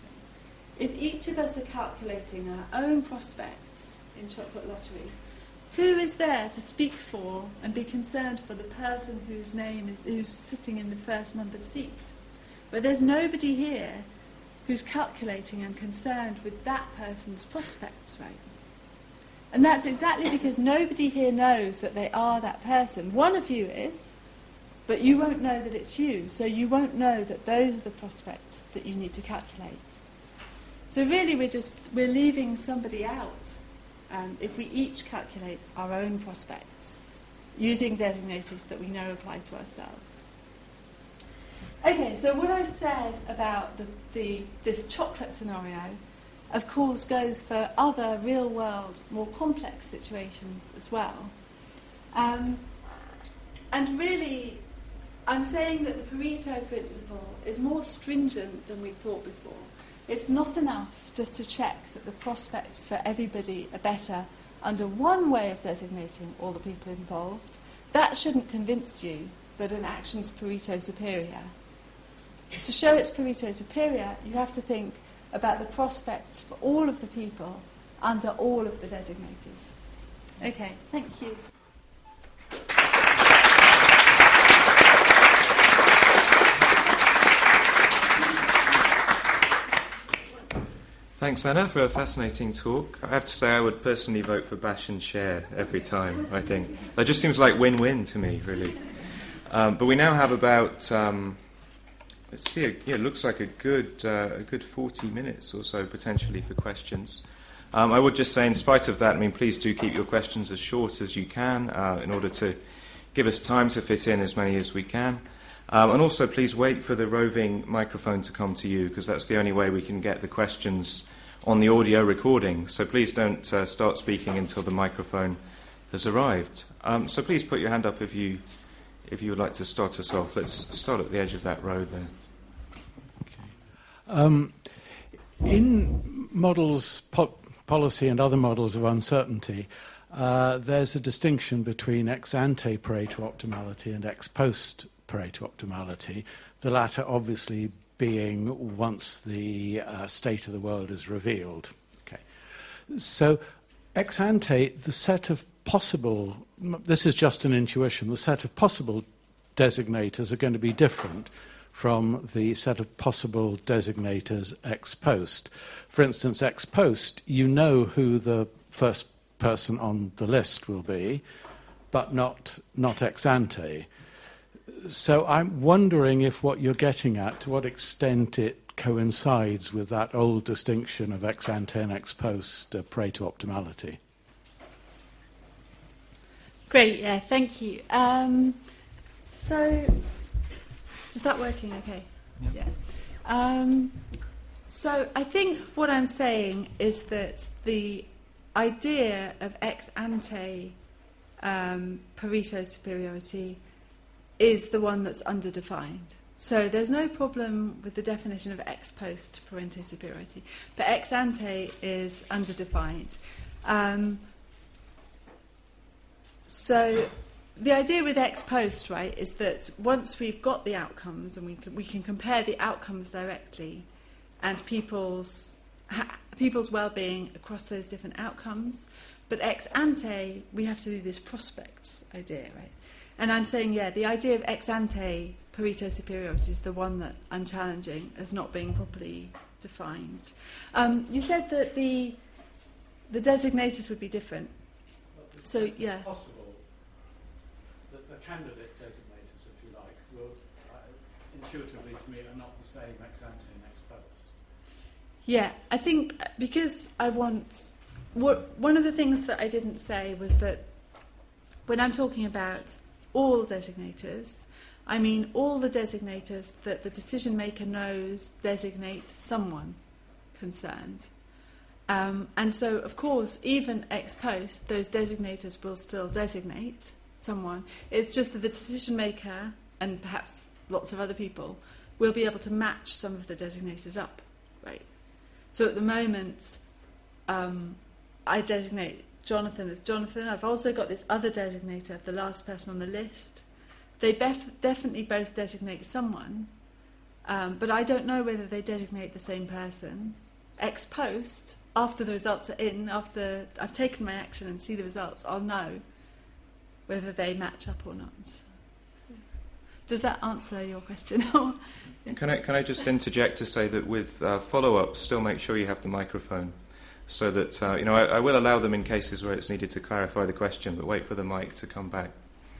If each of us are calculating our own prospects in chocolate lottery, who is there to speak for and be concerned for the person whose name is who's sitting in the first numbered seat? But there's nobody here who's calculating and concerned with that person's prospects, right? And that's exactly because nobody here knows that they are that person. One of you is, but you won't know that it's you, so you won't know that those are the prospects that you need to calculate. So really we're just, we're leaving somebody out um, if we each calculate our own prospects using designators that we know apply to ourselves. Okay, so what I said about the, the, this chocolate scenario, of course, goes for other real-world, more complex situations as well. Um, and really, I'm saying that the Pareto principle is more stringent than we thought before. It's not enough just to check that the prospects for everybody are better under one way of designating all the people involved. That shouldn't convince you that an action's Pareto superior. To show it's Pareto superior, you have to think about the prospects for all of the people under all of the designators. Okay, thank you. Thanks, Anna, for a fascinating talk. I have to say I would personally vote for Bash and Share every time, I think. That just seems like win-win to me, really. Um, but we now have about, um, let's see, a, yeah, it looks like a good, uh, a good forty minutes or so potentially for questions. Um, I would just say, in spite of that, I mean, please do keep your questions as short as you can uh, in order to give us time to fit in as many as we can. Um, and also, please wait for the roving microphone to come to you, because that's the only way we can get the questions on the audio recording. So please don't uh, start speaking until the microphone has arrived. Um, so please put your hand up if you if you would like to start us off. Let's start at the edge of that row there. Okay. Um, in models, po- policy and other models of uncertainty, uh, there's a distinction between ex-ante Pareto optimality and ex-post Pareto optimality, the latter obviously being once the uh, state of the world is revealed. Okay. So ex ante, the set of possible, this is just an intuition, the set of possible designators are going to be different from the set of possible designators ex post. For instance, ex post, you know who the first person on the list will be, but not, not ex ante. So I'm wondering if what you're getting at, to what extent it coincides with that old distinction of ex ante and ex post uh, Pareto optimality. Great, yeah, thank you. Um, so, is that working okay? Yeah. Yeah. Um, so I think what I'm saying is that the idea of ex ante um, Pareto superiority is the one that's underdefined. So there's no problem with the definition of ex post Pareto superiority, but ex ante is underdefined. Um, so the idea with ex post, right, is that once we've got the outcomes and we can, we can compare the outcomes directly and people's ha- people's well-being across those different outcomes, but ex ante we have to do this prospects idea, right? And I'm saying, yeah, the idea of ex ante Pareto superiority is the one that I'm challenging as not being properly defined. Um, you said that the the designators would be different. So, yeah. Possible that the candidate designators, if you like, will uh, intuitively to me are not the same ex ante and ex post. Yeah, I think because I want... What, one of the things that I didn't say was that when I'm talking about all designators, I mean all the designators that the decision maker knows designate someone concerned. Um, and so, of course, even ex post, those designators will still designate someone. It's just that the decision maker, and perhaps lots of other people, will be able to match some of the designators up, right? So at the moment, um, I designate Jonathan as Jonathan. I've also got this other designator, the last person on the list. They bef- definitely both designate someone, um, but I don't know whether they designate the same person. Ex post, after the results are in, after I've taken my action and see the results, I'll know whether they match up or not. Does that answer your question? Can I, can I just interject to say that with uh, follow-up, still make sure you have the microphone, so that, uh, you know, I, I will allow them in cases where it's needed to clarify the question, but wait for the mic to come back.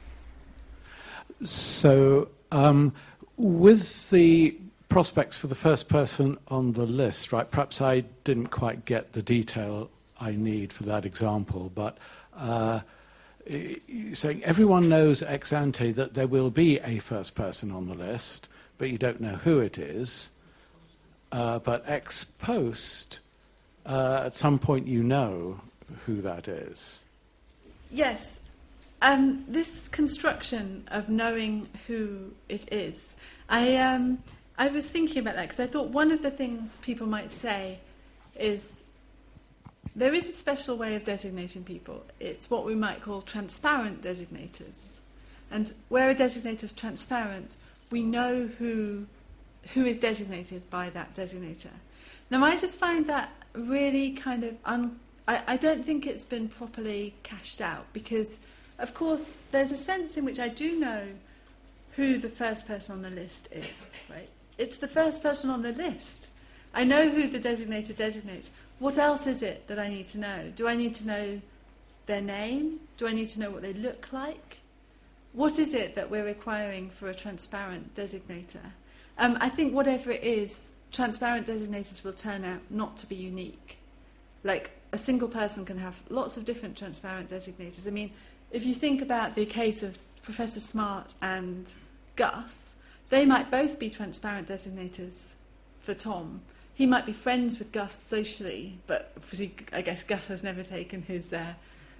So, um, with the prospects for the first person on the list, right, perhaps I didn't quite get the detail I need for that example, but uh, you're saying everyone knows ex ante that there will be a first person on the list, but you don't know who it is. Uh, but ex post, uh, at some point you know who that is. Yes. Um, this construction of knowing who it is, I, um, I was thinking about that because I thought one of the things people might say is there is a special way of designating people. It's what we might call transparent designators. And where a designator is transparent, we know who who is designated by that designator. Now, I just find that really kind of... Un- I, I don't think it's been properly cashed out because, of course, there's a sense in which I do know who the first person on the list is, right? It's the first person on the list. I know who the designator designates. What else is it that I need to know? Do I need to know their name? Do I need to know what they look like? What is it that we're requiring for a transparent designator? Um, I think whatever it is, transparent designators will turn out not to be unique. Like, a single person can have lots of different transparent designators. I mean, if you think about the case of Professor Smart and Gus, they might both be transparent designators for Tom. He might be friends with Gus socially, but obviously, I guess Gus has never taken his uh,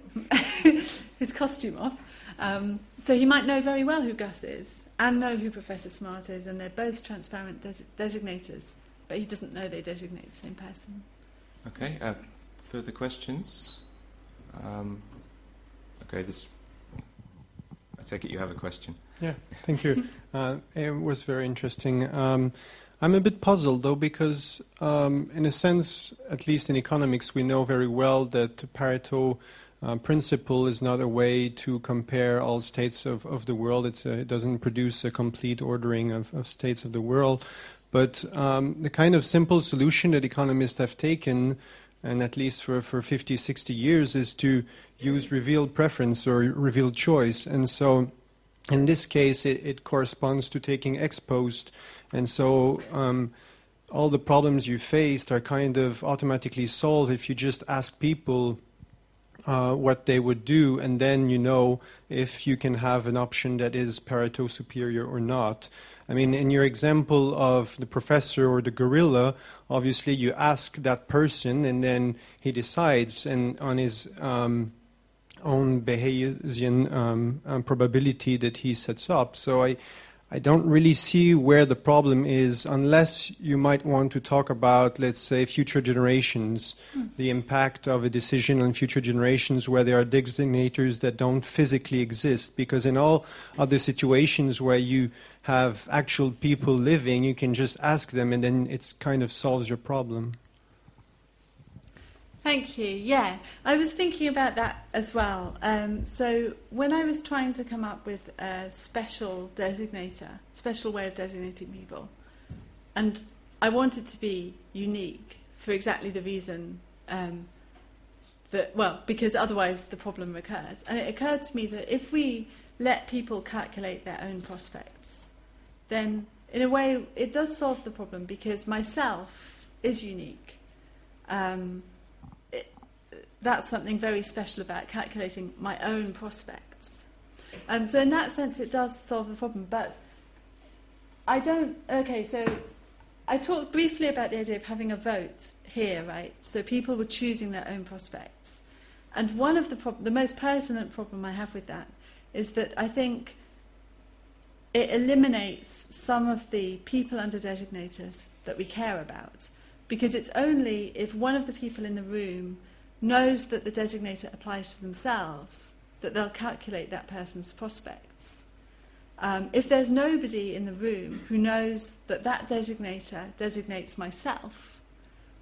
his costume off. Um, so he might know very well who Gus is and know who Professor Smart is, and they're both transparent des- designators, but he doesn't know they designate the same person. Okay, uh, further questions? Um, okay, this... I take it you have a question. Yeah, thank you. uh, it was very interesting. Um, I'm a bit puzzled, though, because um, in a sense, at least in economics, we know very well that Pareto uh, principle is not a way to compare all states of, of the world. It's a, it doesn't produce a complete ordering of, of states of the world. But um, the kind of simple solution that economists have taken, and at least for, for fifty, sixty years, is to use revealed preference or revealed choice. And so in this case, it, it corresponds to taking ex post. And so um, all the problems you faced are kind of automatically solved if you just ask people uh, what they would do, and then you know if you can have an option that is Pareto superior or not. I mean, in your example of the professor or the gorilla, obviously you ask that person and then he decides, and on his um, own Bayesian um, um, probability that he sets up. So I, I don't really see where the problem is, unless you might want to talk about, let's say, future generations, mm. the impact of a decision on future generations where there are designators that don't physically exist. Because in all other situations where you have actual people living, you can just ask them and then it kind of solves your problem. Thank you. Yeah, I was thinking about that as well. Um, so when I was trying to come up with a special designator, special way of designating people, and I wanted to be unique for exactly the reason um, that, well, because otherwise the problem recurs. And it occurred to me that if we let people calculate their own prospects, then in a way it does solve the problem, because myself is unique. Um, That's something very special about calculating my own prospects. Um, so in that sense, it does solve the problem. But I don't... Okay, so I talked briefly about the idea of having a vote here, right? So people were choosing their own prospects. And one of the prob- the most pertinent problem I have with that is that I think it eliminates some of the people under designators that we care about. Because it's only if one of the people in the room knows that the designator applies to themselves that they'll calculate that person's prospects. Um, if there's nobody in the room who knows that that designator designates myself,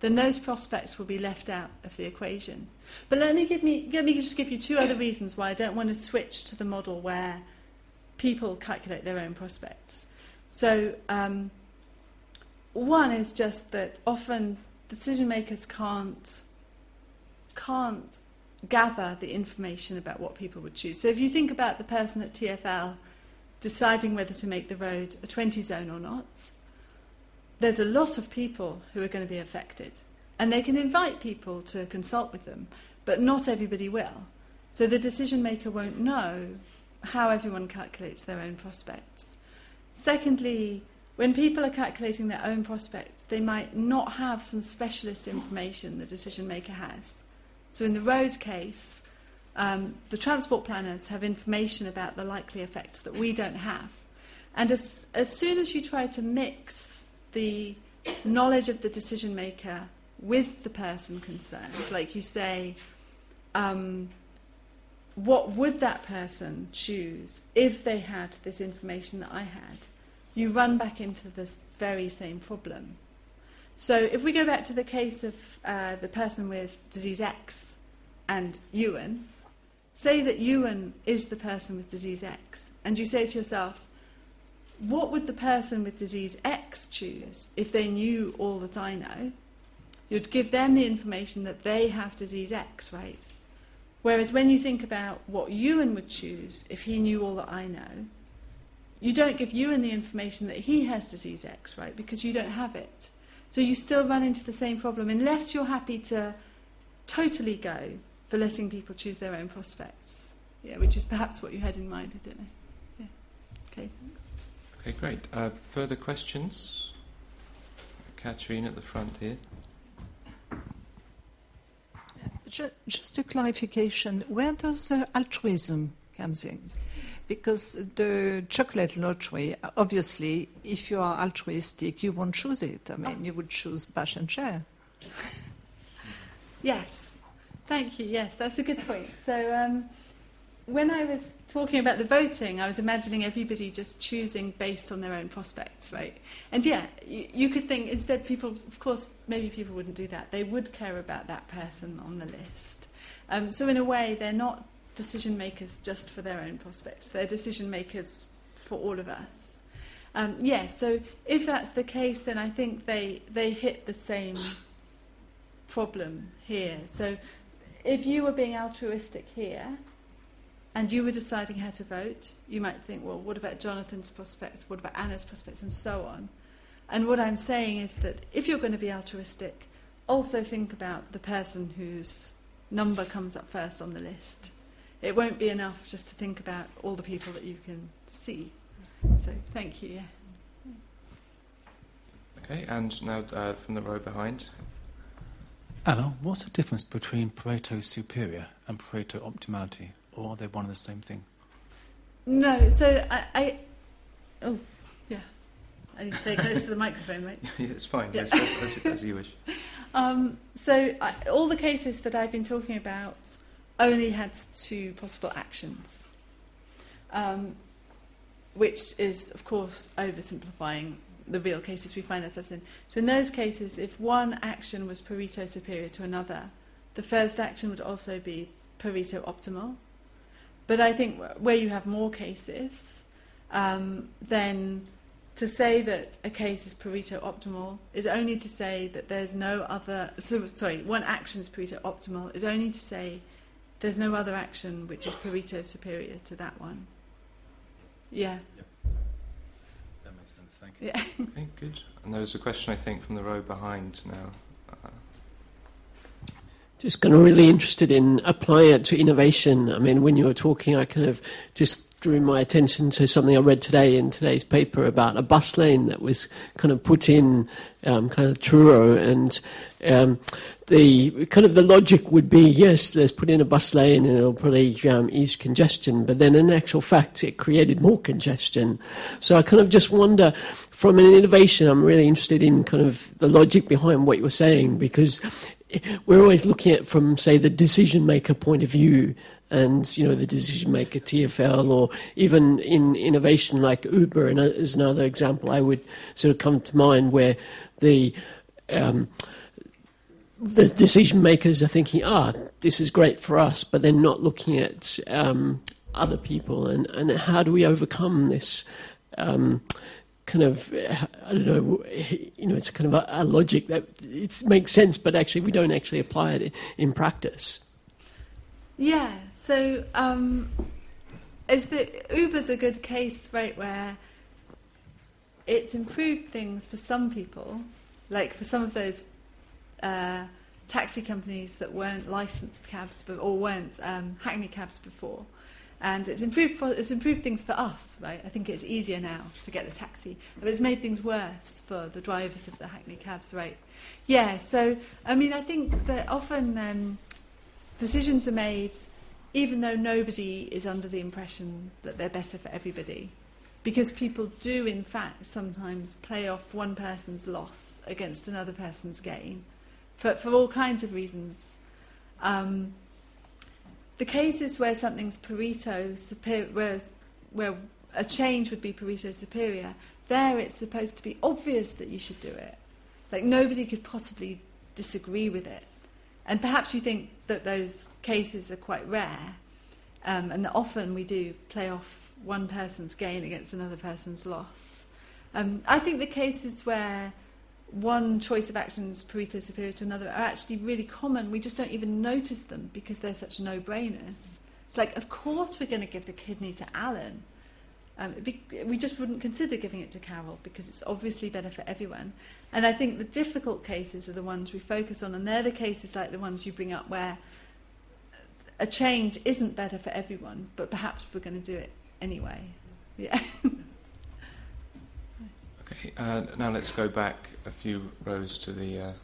then those prospects will be left out of the equation. But let me give me let me just give you two other reasons why I don't want to switch to the model where people calculate their own prospects. So um, one is just that often decision makers can't can't gather the information about what people would choose. So if you think about the person at T F L deciding whether to make the road a twenty zone or not, there's a lot of people who are going to be affected. And they can invite people to consult with them, but not everybody will. So the decision maker won't know how everyone calculates their own prospects. Secondly, when people are calculating their own prospects, they might not have some specialist information the decision maker has. So in the road case, um, the transport planners have information about the likely effects that we don't have. And as, as soon as you try to mix the knowledge of the decision maker with the person concerned, like you say, um, what would that person choose if they had this information that I had? You run back into this very same problem. So if we go back to the case of uh, the person with disease X and Ewan, say that Ewan is the person with disease X, and you say to yourself, what would the person with disease X choose if they knew all that I know? You'd give them the information that they have disease X, right? Whereas when you think about what Ewan would choose if he knew all that I know, you don't give Ewan the information that he has disease X, right? Because you don't have it. So you still run into the same problem unless you're happy to totally go for letting people choose their own prospects. Yeah, which is perhaps what you had in mind, I don't know. Yeah. Okay, thanks. Okay, great. Uh, further questions? Catherine at the front here. Just a clarification, where does uh, altruism comes in? Because the chocolate lottery, obviously, if you are altruistic, you won't choose it. I mean, you would choose Bash and Share. Yes, thank you. Yes, that's a good point. So um, when I was talking about the voting, I was imagining everybody just choosing based on their own prospects, right? And yeah, you, you could think instead people, of course, maybe people wouldn't do that. They would care about that person on the list. Um, so in a way, they're not decision makers just for their own prospects. They're decision makers for all of us. Um, yes, yeah, so if that's the case, then I think they, they hit the same problem here. So if you were being altruistic here, and you were deciding how to vote, you might think, well, what about Jonathan's prospects? What about Anna's prospects? And so on. And what I'm saying is that if you're going to be altruistic, also think about the person whose number comes up first on the list. It won't be enough just to think about all the people that you can see. So thank you. Yeah. Okay, and now uh, from the row behind. Anna, what's the difference between Pareto superior and Pareto optimality? Or are they one and the same thing? No, so I... I oh, yeah. I need to stay close to the microphone, right? Yeah, it's fine, yeah. yes, as, as, as you wish. Um, so I, all the cases that I've been talking about only had two possible actions, um, which is, of course, oversimplifying the real cases we find ourselves in. So in those cases, if one action was Pareto superior to another, the first action would also be Pareto optimal. But I think where you have more cases, um, then to say that a case is Pareto optimal is only to say that there's no other... So, sorry, one action is Pareto optimal is only to say there's no other action which is Pareto superior to that one. Yeah. Yep. That makes sense, thank you. Yeah. Okay, good. And there was a question, I think, from the row behind now. Uh, Just kind of really interested in applying it to innovation. I mean, when you were talking, I kind of just drew my attention to something I read today in today's paper about a bus lane that was kind of put in um, kind of Truro, and um, the kind of the logic would be, yes, let's put in a bus lane and it'll probably um, ease congestion, but then in actual fact it created more congestion. So I kind of just wonder, from an innovation, I'm really interested in kind of the logic behind what you were saying, because we're always looking at from, say, the decision maker point of view, and you know, the decision maker T F L, or even in innovation like Uber, and as another example I would sort of come to mind, where the um, the decision makers are thinking, ah, this is great for us, but they're not looking at um, other people, and, and how do we overcome this um, kind of, I don't know, you know, it's kind of a, a logic that it makes sense, but actually we don't actually apply it in practice. Yeah, so um, is the Uber's a good case, right, where it's improved things for some people, like for some of those uh, taxi companies that weren't licensed cabs but, or weren't um, Hackney cabs before. And it's improved for, it's improved things for us, right? I think it's easier now to get a taxi. But it's made things worse for the drivers of the Hackney cabs, right? Yeah, so, I mean, I think that often um, decisions are made even though nobody is under the impression that they're better for everybody. Because people do, in fact, sometimes play off one person's loss against another person's gain for, for all kinds of reasons. Um, the cases where something's Pareto superior, where, where a change would be Pareto superior, there it's supposed to be obvious that you should do it. Like nobody could possibly disagree with it. And perhaps you think that those cases are quite rare, um, and that often we do play off one person's gain against another person's loss. Um, I think the cases where one choice of action is Pareto superior to another are actually really common. We just don't even notice them because they're such no-brainers. It's like, of course we're going to give the kidney to Alan. Um, it'd be, we just wouldn't consider giving it to Carol because it's obviously better for everyone. And I think the difficult cases are the ones we focus on, and they're the cases like the ones you bring up where a change isn't better for everyone, but perhaps we're going to do it anyway. Yeah. Okay, uh, now let's go back a few rows to the... Uh,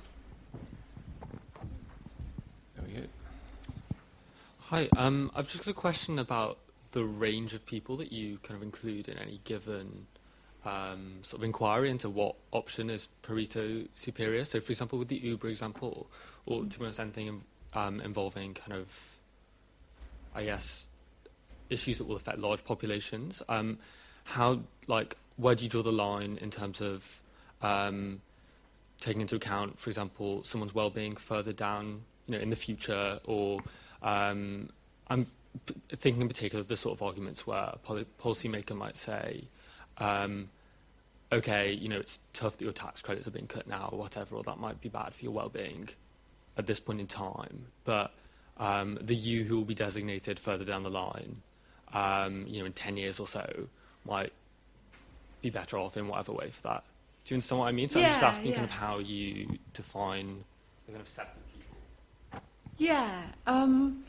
there we go. Hi, um, I've just got a question about the range of people that you kind of include in any given um, sort of inquiry into what option is Pareto superior. So, for example, with the Uber example, or to be honest, anything um, involving kind of, I guess, issues that will affect large populations, um, how, like, where do you draw the line in terms of um, taking into account, for example, someone's well-being further down, you know, in the future, or um, I'm p- thinking in particular of the sort of arguments where a poli- policymaker might say, um, okay, you know, it's tough that your tax credits are being cut now, or whatever, or that might be bad for your well-being at this point in time, but um, the you who will be designated further down the line, um, you know, in ten years or so, might be better off in whatever way for that. Do you understand what I mean? So yeah, I'm just asking yeah. kind of how you define the kind of set of people. Yeah. Um,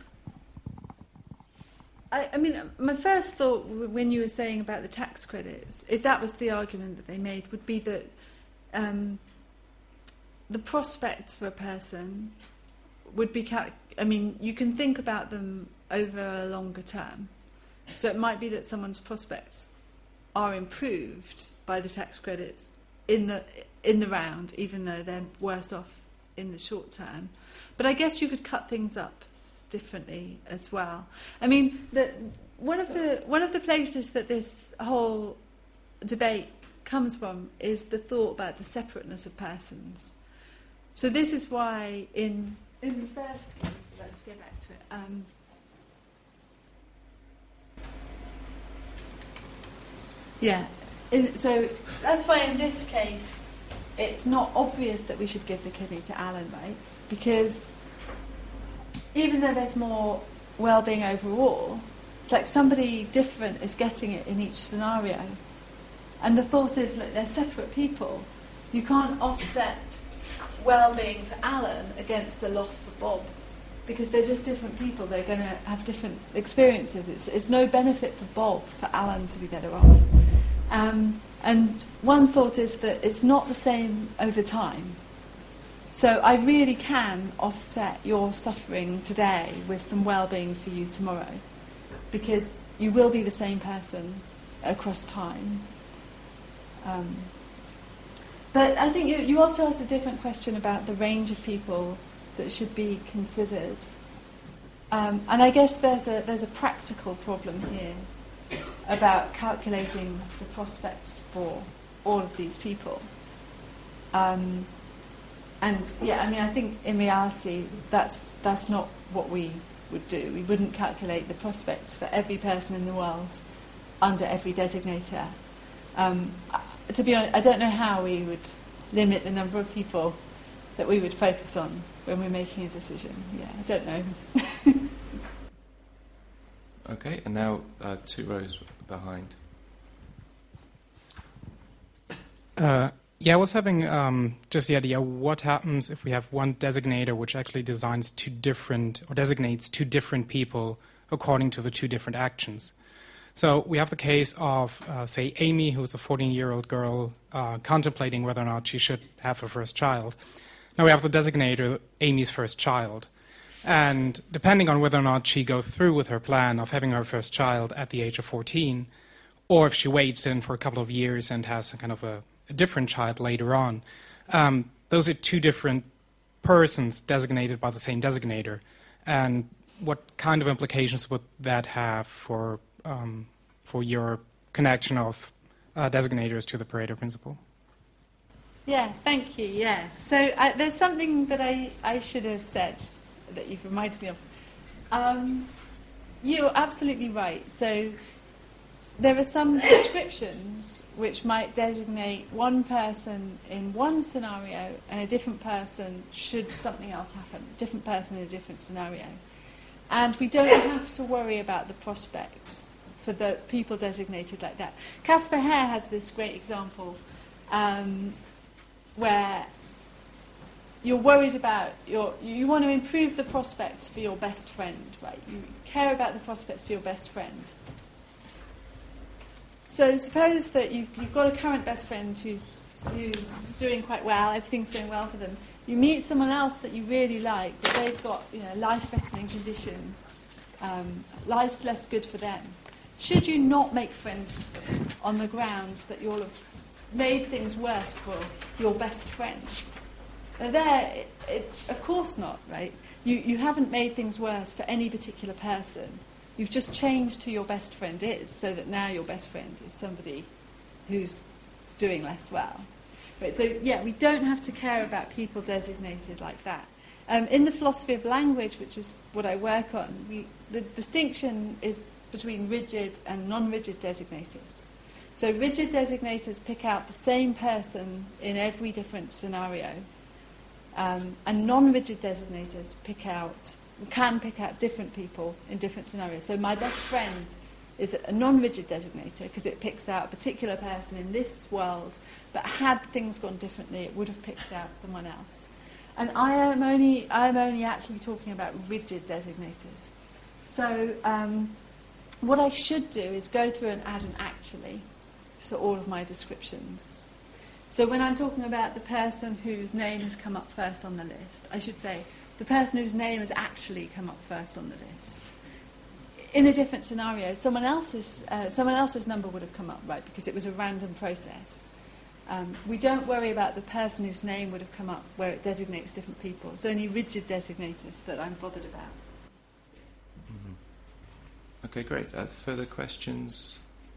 I, I mean, my first thought w- when you were saying about the tax credits, if that was the argument that they made, would be that um, the prospects for a person would be... Cal- I mean, you can think about them over a longer term. So it might be that someone's prospects are improved by the tax credits in the in the round, even though they're worse off in the short term. But I guess you could cut things up differently as well. I mean, the, one of the one of the places that this whole debate comes from is the thought about the separateness of persons. So this is why in in the first case, let's get back to it. Um, Yeah, in, so that's why in this case it's not obvious that we should give the kidney to Alan, right? Because even though there's more well-being overall, it's like somebody different is getting it in each scenario. And the thought is that they're separate people. You can't offset well-being for Alan against a loss for Bob, because they're just different people. They're going to have different experiences. It's, it's no benefit for Bob for Alan to be better off. Um, and one thought is that it's not the same over time. So I really can offset your suffering today with some well-being for you tomorrow, because you will be the same person across time. Um, but I think you, you also asked a different question about the range of people that should be considered. Um, and I guess there's a there's a practical problem here about calculating the prospects for all of these people. Um, and yeah, I mean, I think in reality that's that's not what we would do. We wouldn't calculate the prospects for every person in the world under every designator. Um, to be honest, I don't know how we would limit the number of people that we would focus on when we're making a decision. Yeah, I don't know. Okay, and now uh, two rows behind. Uh, yeah, I was having um, just the idea, what happens if we have one designator which actually designs two different, or designates two different people according to the two different actions. So we have the case of, uh, say, Amy, who's a fourteen-year-old girl uh, contemplating whether or not she should have her first child. Now we have the designator, Amy's first child. And depending on whether or not she goes through with her plan of having her first child at the age of fourteen, or if she waits in for a couple of years and has a kind of a, a different child later on, um, those are two different persons designated by the same designator. And what kind of implications would that have for um, for your connection of uh, designators to the Pareto principle? Yeah, thank you, yeah. So uh, there's something that I, I should have said that you've reminded me of. Um, you're absolutely right. So there are some descriptions which might designate one person in one scenario and a different person should something else happen, a different person in a different scenario. And we don't have to worry about the prospects for the people designated like that. Caspar Hare has this great example um, where you're worried about, your, you want to improve the prospects for your best friend, right? You care about the prospects for your best friend. So suppose that you've, you've got a current best friend who's, who's doing quite well, everything's going well for them. You meet someone else that you really like, but they've got, you know, life-threatening condition. Um, life's less good for them. Should you not make friends with them on the grounds that you'll have made things worse for your best friend? Now there, it, it, of course not, right? You, you haven't made things worse for any particular person. You've just changed who your best friend is, so that now your best friend is somebody who's doing less well. Right, so, yeah, we don't have to care about people designated like that. Um, in the philosophy of language, which is what I work on, we, the distinction is between rigid and non-rigid designators. So rigid designators pick out the same person in every different scenario, um, and non-rigid designators pick out, can pick out different people in different scenarios. So my best friend is a non-rigid designator because it picks out a particular person in this world, but had things gone differently, it would have picked out someone else. And I am only, I am only actually talking about rigid designators. So um, what I should do is go through and add an actually to all of my descriptions. So when I'm talking about the person whose name has come up first on the list, I should say the person whose name has actually come up first on the list. In a different scenario, someone else's, uh, someone else's number would have come up, right, because it was a random process. Um, we don't worry about the person whose name would have come up where it designates different people. It's only rigid designators that I'm bothered about. Mm-hmm. Okay, great. Uh, further questions?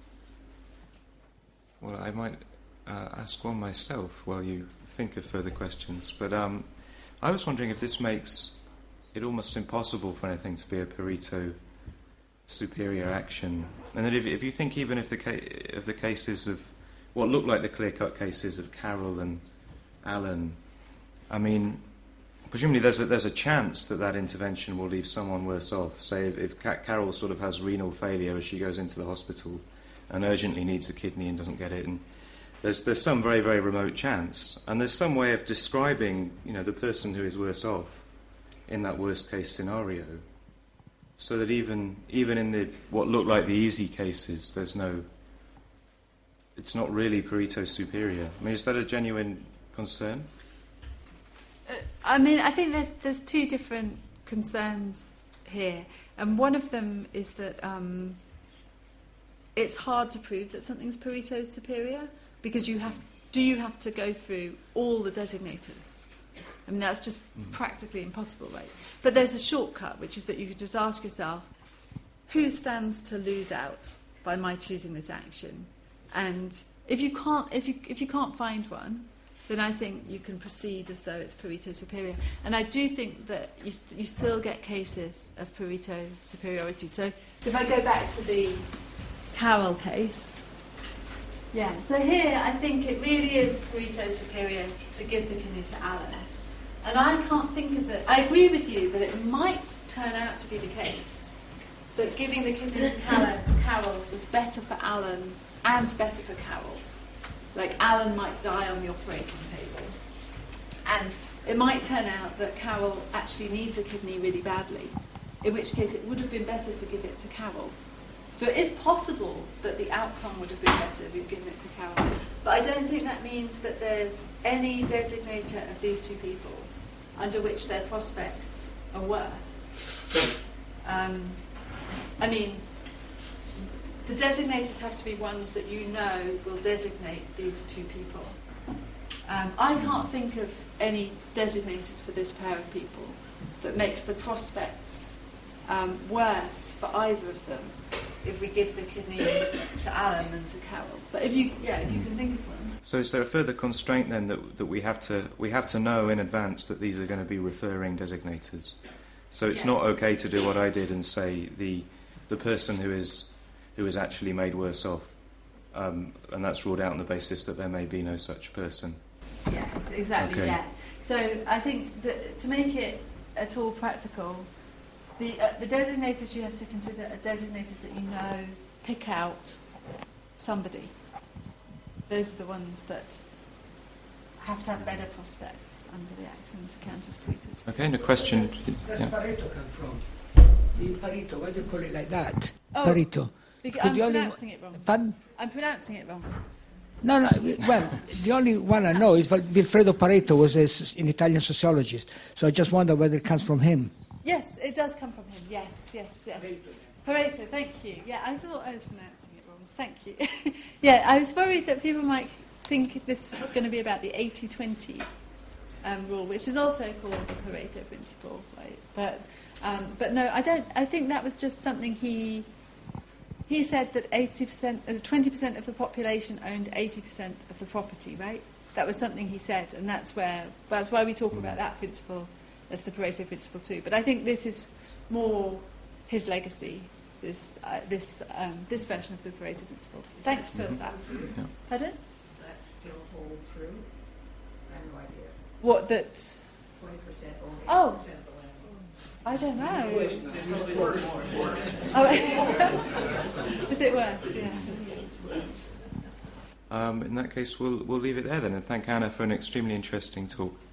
Well, I might uh, ask one myself while you think of further questions. But um, I was wondering if this makes it almost impossible for anything to be a Pareto superior action, and that if, if you think even if the ca- of the cases of what look like the clear-cut cases of Carol and Alan, I mean, presumably there's a, there's a chance that that intervention will leave someone worse off. Say if, if Ca- Carol sort of has renal failure as she goes into the hospital and urgently needs a kidney and doesn't get it, and there's there's some very very remote chance, and there's some way of describing, you know, the person who is worse off in that worst case scenario, so that even even in the what look like the easy cases, there's no. It's not really Pareto superior. I mean, is that a genuine concern? Uh, I mean, I think there's there's two different concerns here, and one of them is that um, it's hard to prove that something's Pareto superior because you have do you have to go through all the designators. I mean, that's just mm. practically impossible, right? But there's a shortcut, which is that you could just ask yourself, who stands to lose out by my choosing this action? And if you can't, if you if you can't find one, then I think you can proceed as though it's Pareto superior. And I do think that you, st- you still get cases of Pareto superiority. So if I go back to the Carroll case, yeah, so here I think it really is Pareto superior to give the kidney to Alan. And I can't think of it. I agree with you that it might turn out to be the case that giving the kidney to Carol, Carol was better for Alan and better for Carol. Like, Alan might die on the operating table. And it might turn out that Carol actually needs a kidney really badly, in which case it would have been better to give it to Carol. So it is possible that the outcome would have been better if we'd given it to Carol. But I don't think that means that there's any designator of these two people under which their prospects are worse. Um, I mean, the designators have to be ones that you know will designate these two people. Um, I can't think of any designators for this pair of people that makes the prospects um, worse for either of them if we give the kidney to Alan and to Carol. But if you, yeah, if you can think of one. So is there a further constraint then that that we have to we have to know in advance that these are going to be referring designators? So it's Yeah. not okay to do what I did and say the the person who is who is actually made worse off, um, and that's ruled out on the basis that there may be no such person. Yes, exactly, Okay. yeah. So I think that to make it at all practical, the uh, the designators you have to consider are designators that you know pick out somebody. Those are the ones that have to have better prospects under the action to count as Pareto. Okay, and a question. Does Yeah. Pareto come from? The Pareto, why do you call it like that? Oh, Pareto. Because Because I'm the only- pronouncing it wrong. Pardon? I'm pronouncing it wrong. No, no, well, the only one I know is Val- Vilfredo Pareto was a, s- an Italian sociologist, so I just wonder whether it comes from him. Yes, it does come from him. Yes, yes, yes. Pareto, thank you. Yeah, I thought I was pronouncing it wrong. Thank you. Yeah, I was worried that people might think this was going to be about the eighty twenty um, rule, which is also called the Pareto principle, right? But um, but no, I don't. I think that was just something he he said that eighty percent, uh, twenty percent of the population owned eighty percent of the property, right? That was something he said, and that's where that's why we talk about that principle as the Pareto principle too. But I think this is more his legacy. This uh, this um, this version of the Pareto principle. Thanks for Mhm. that. Yeah. Pardon? Does that still hold true? I have no idea. What that? twenty percent only. Oh. eighty percent of the land. I don't know. Worse, worse. Oh, is it worse? Yeah. Um, in that case, we'll we'll leave it there then, and thank Anna for an extremely interesting talk.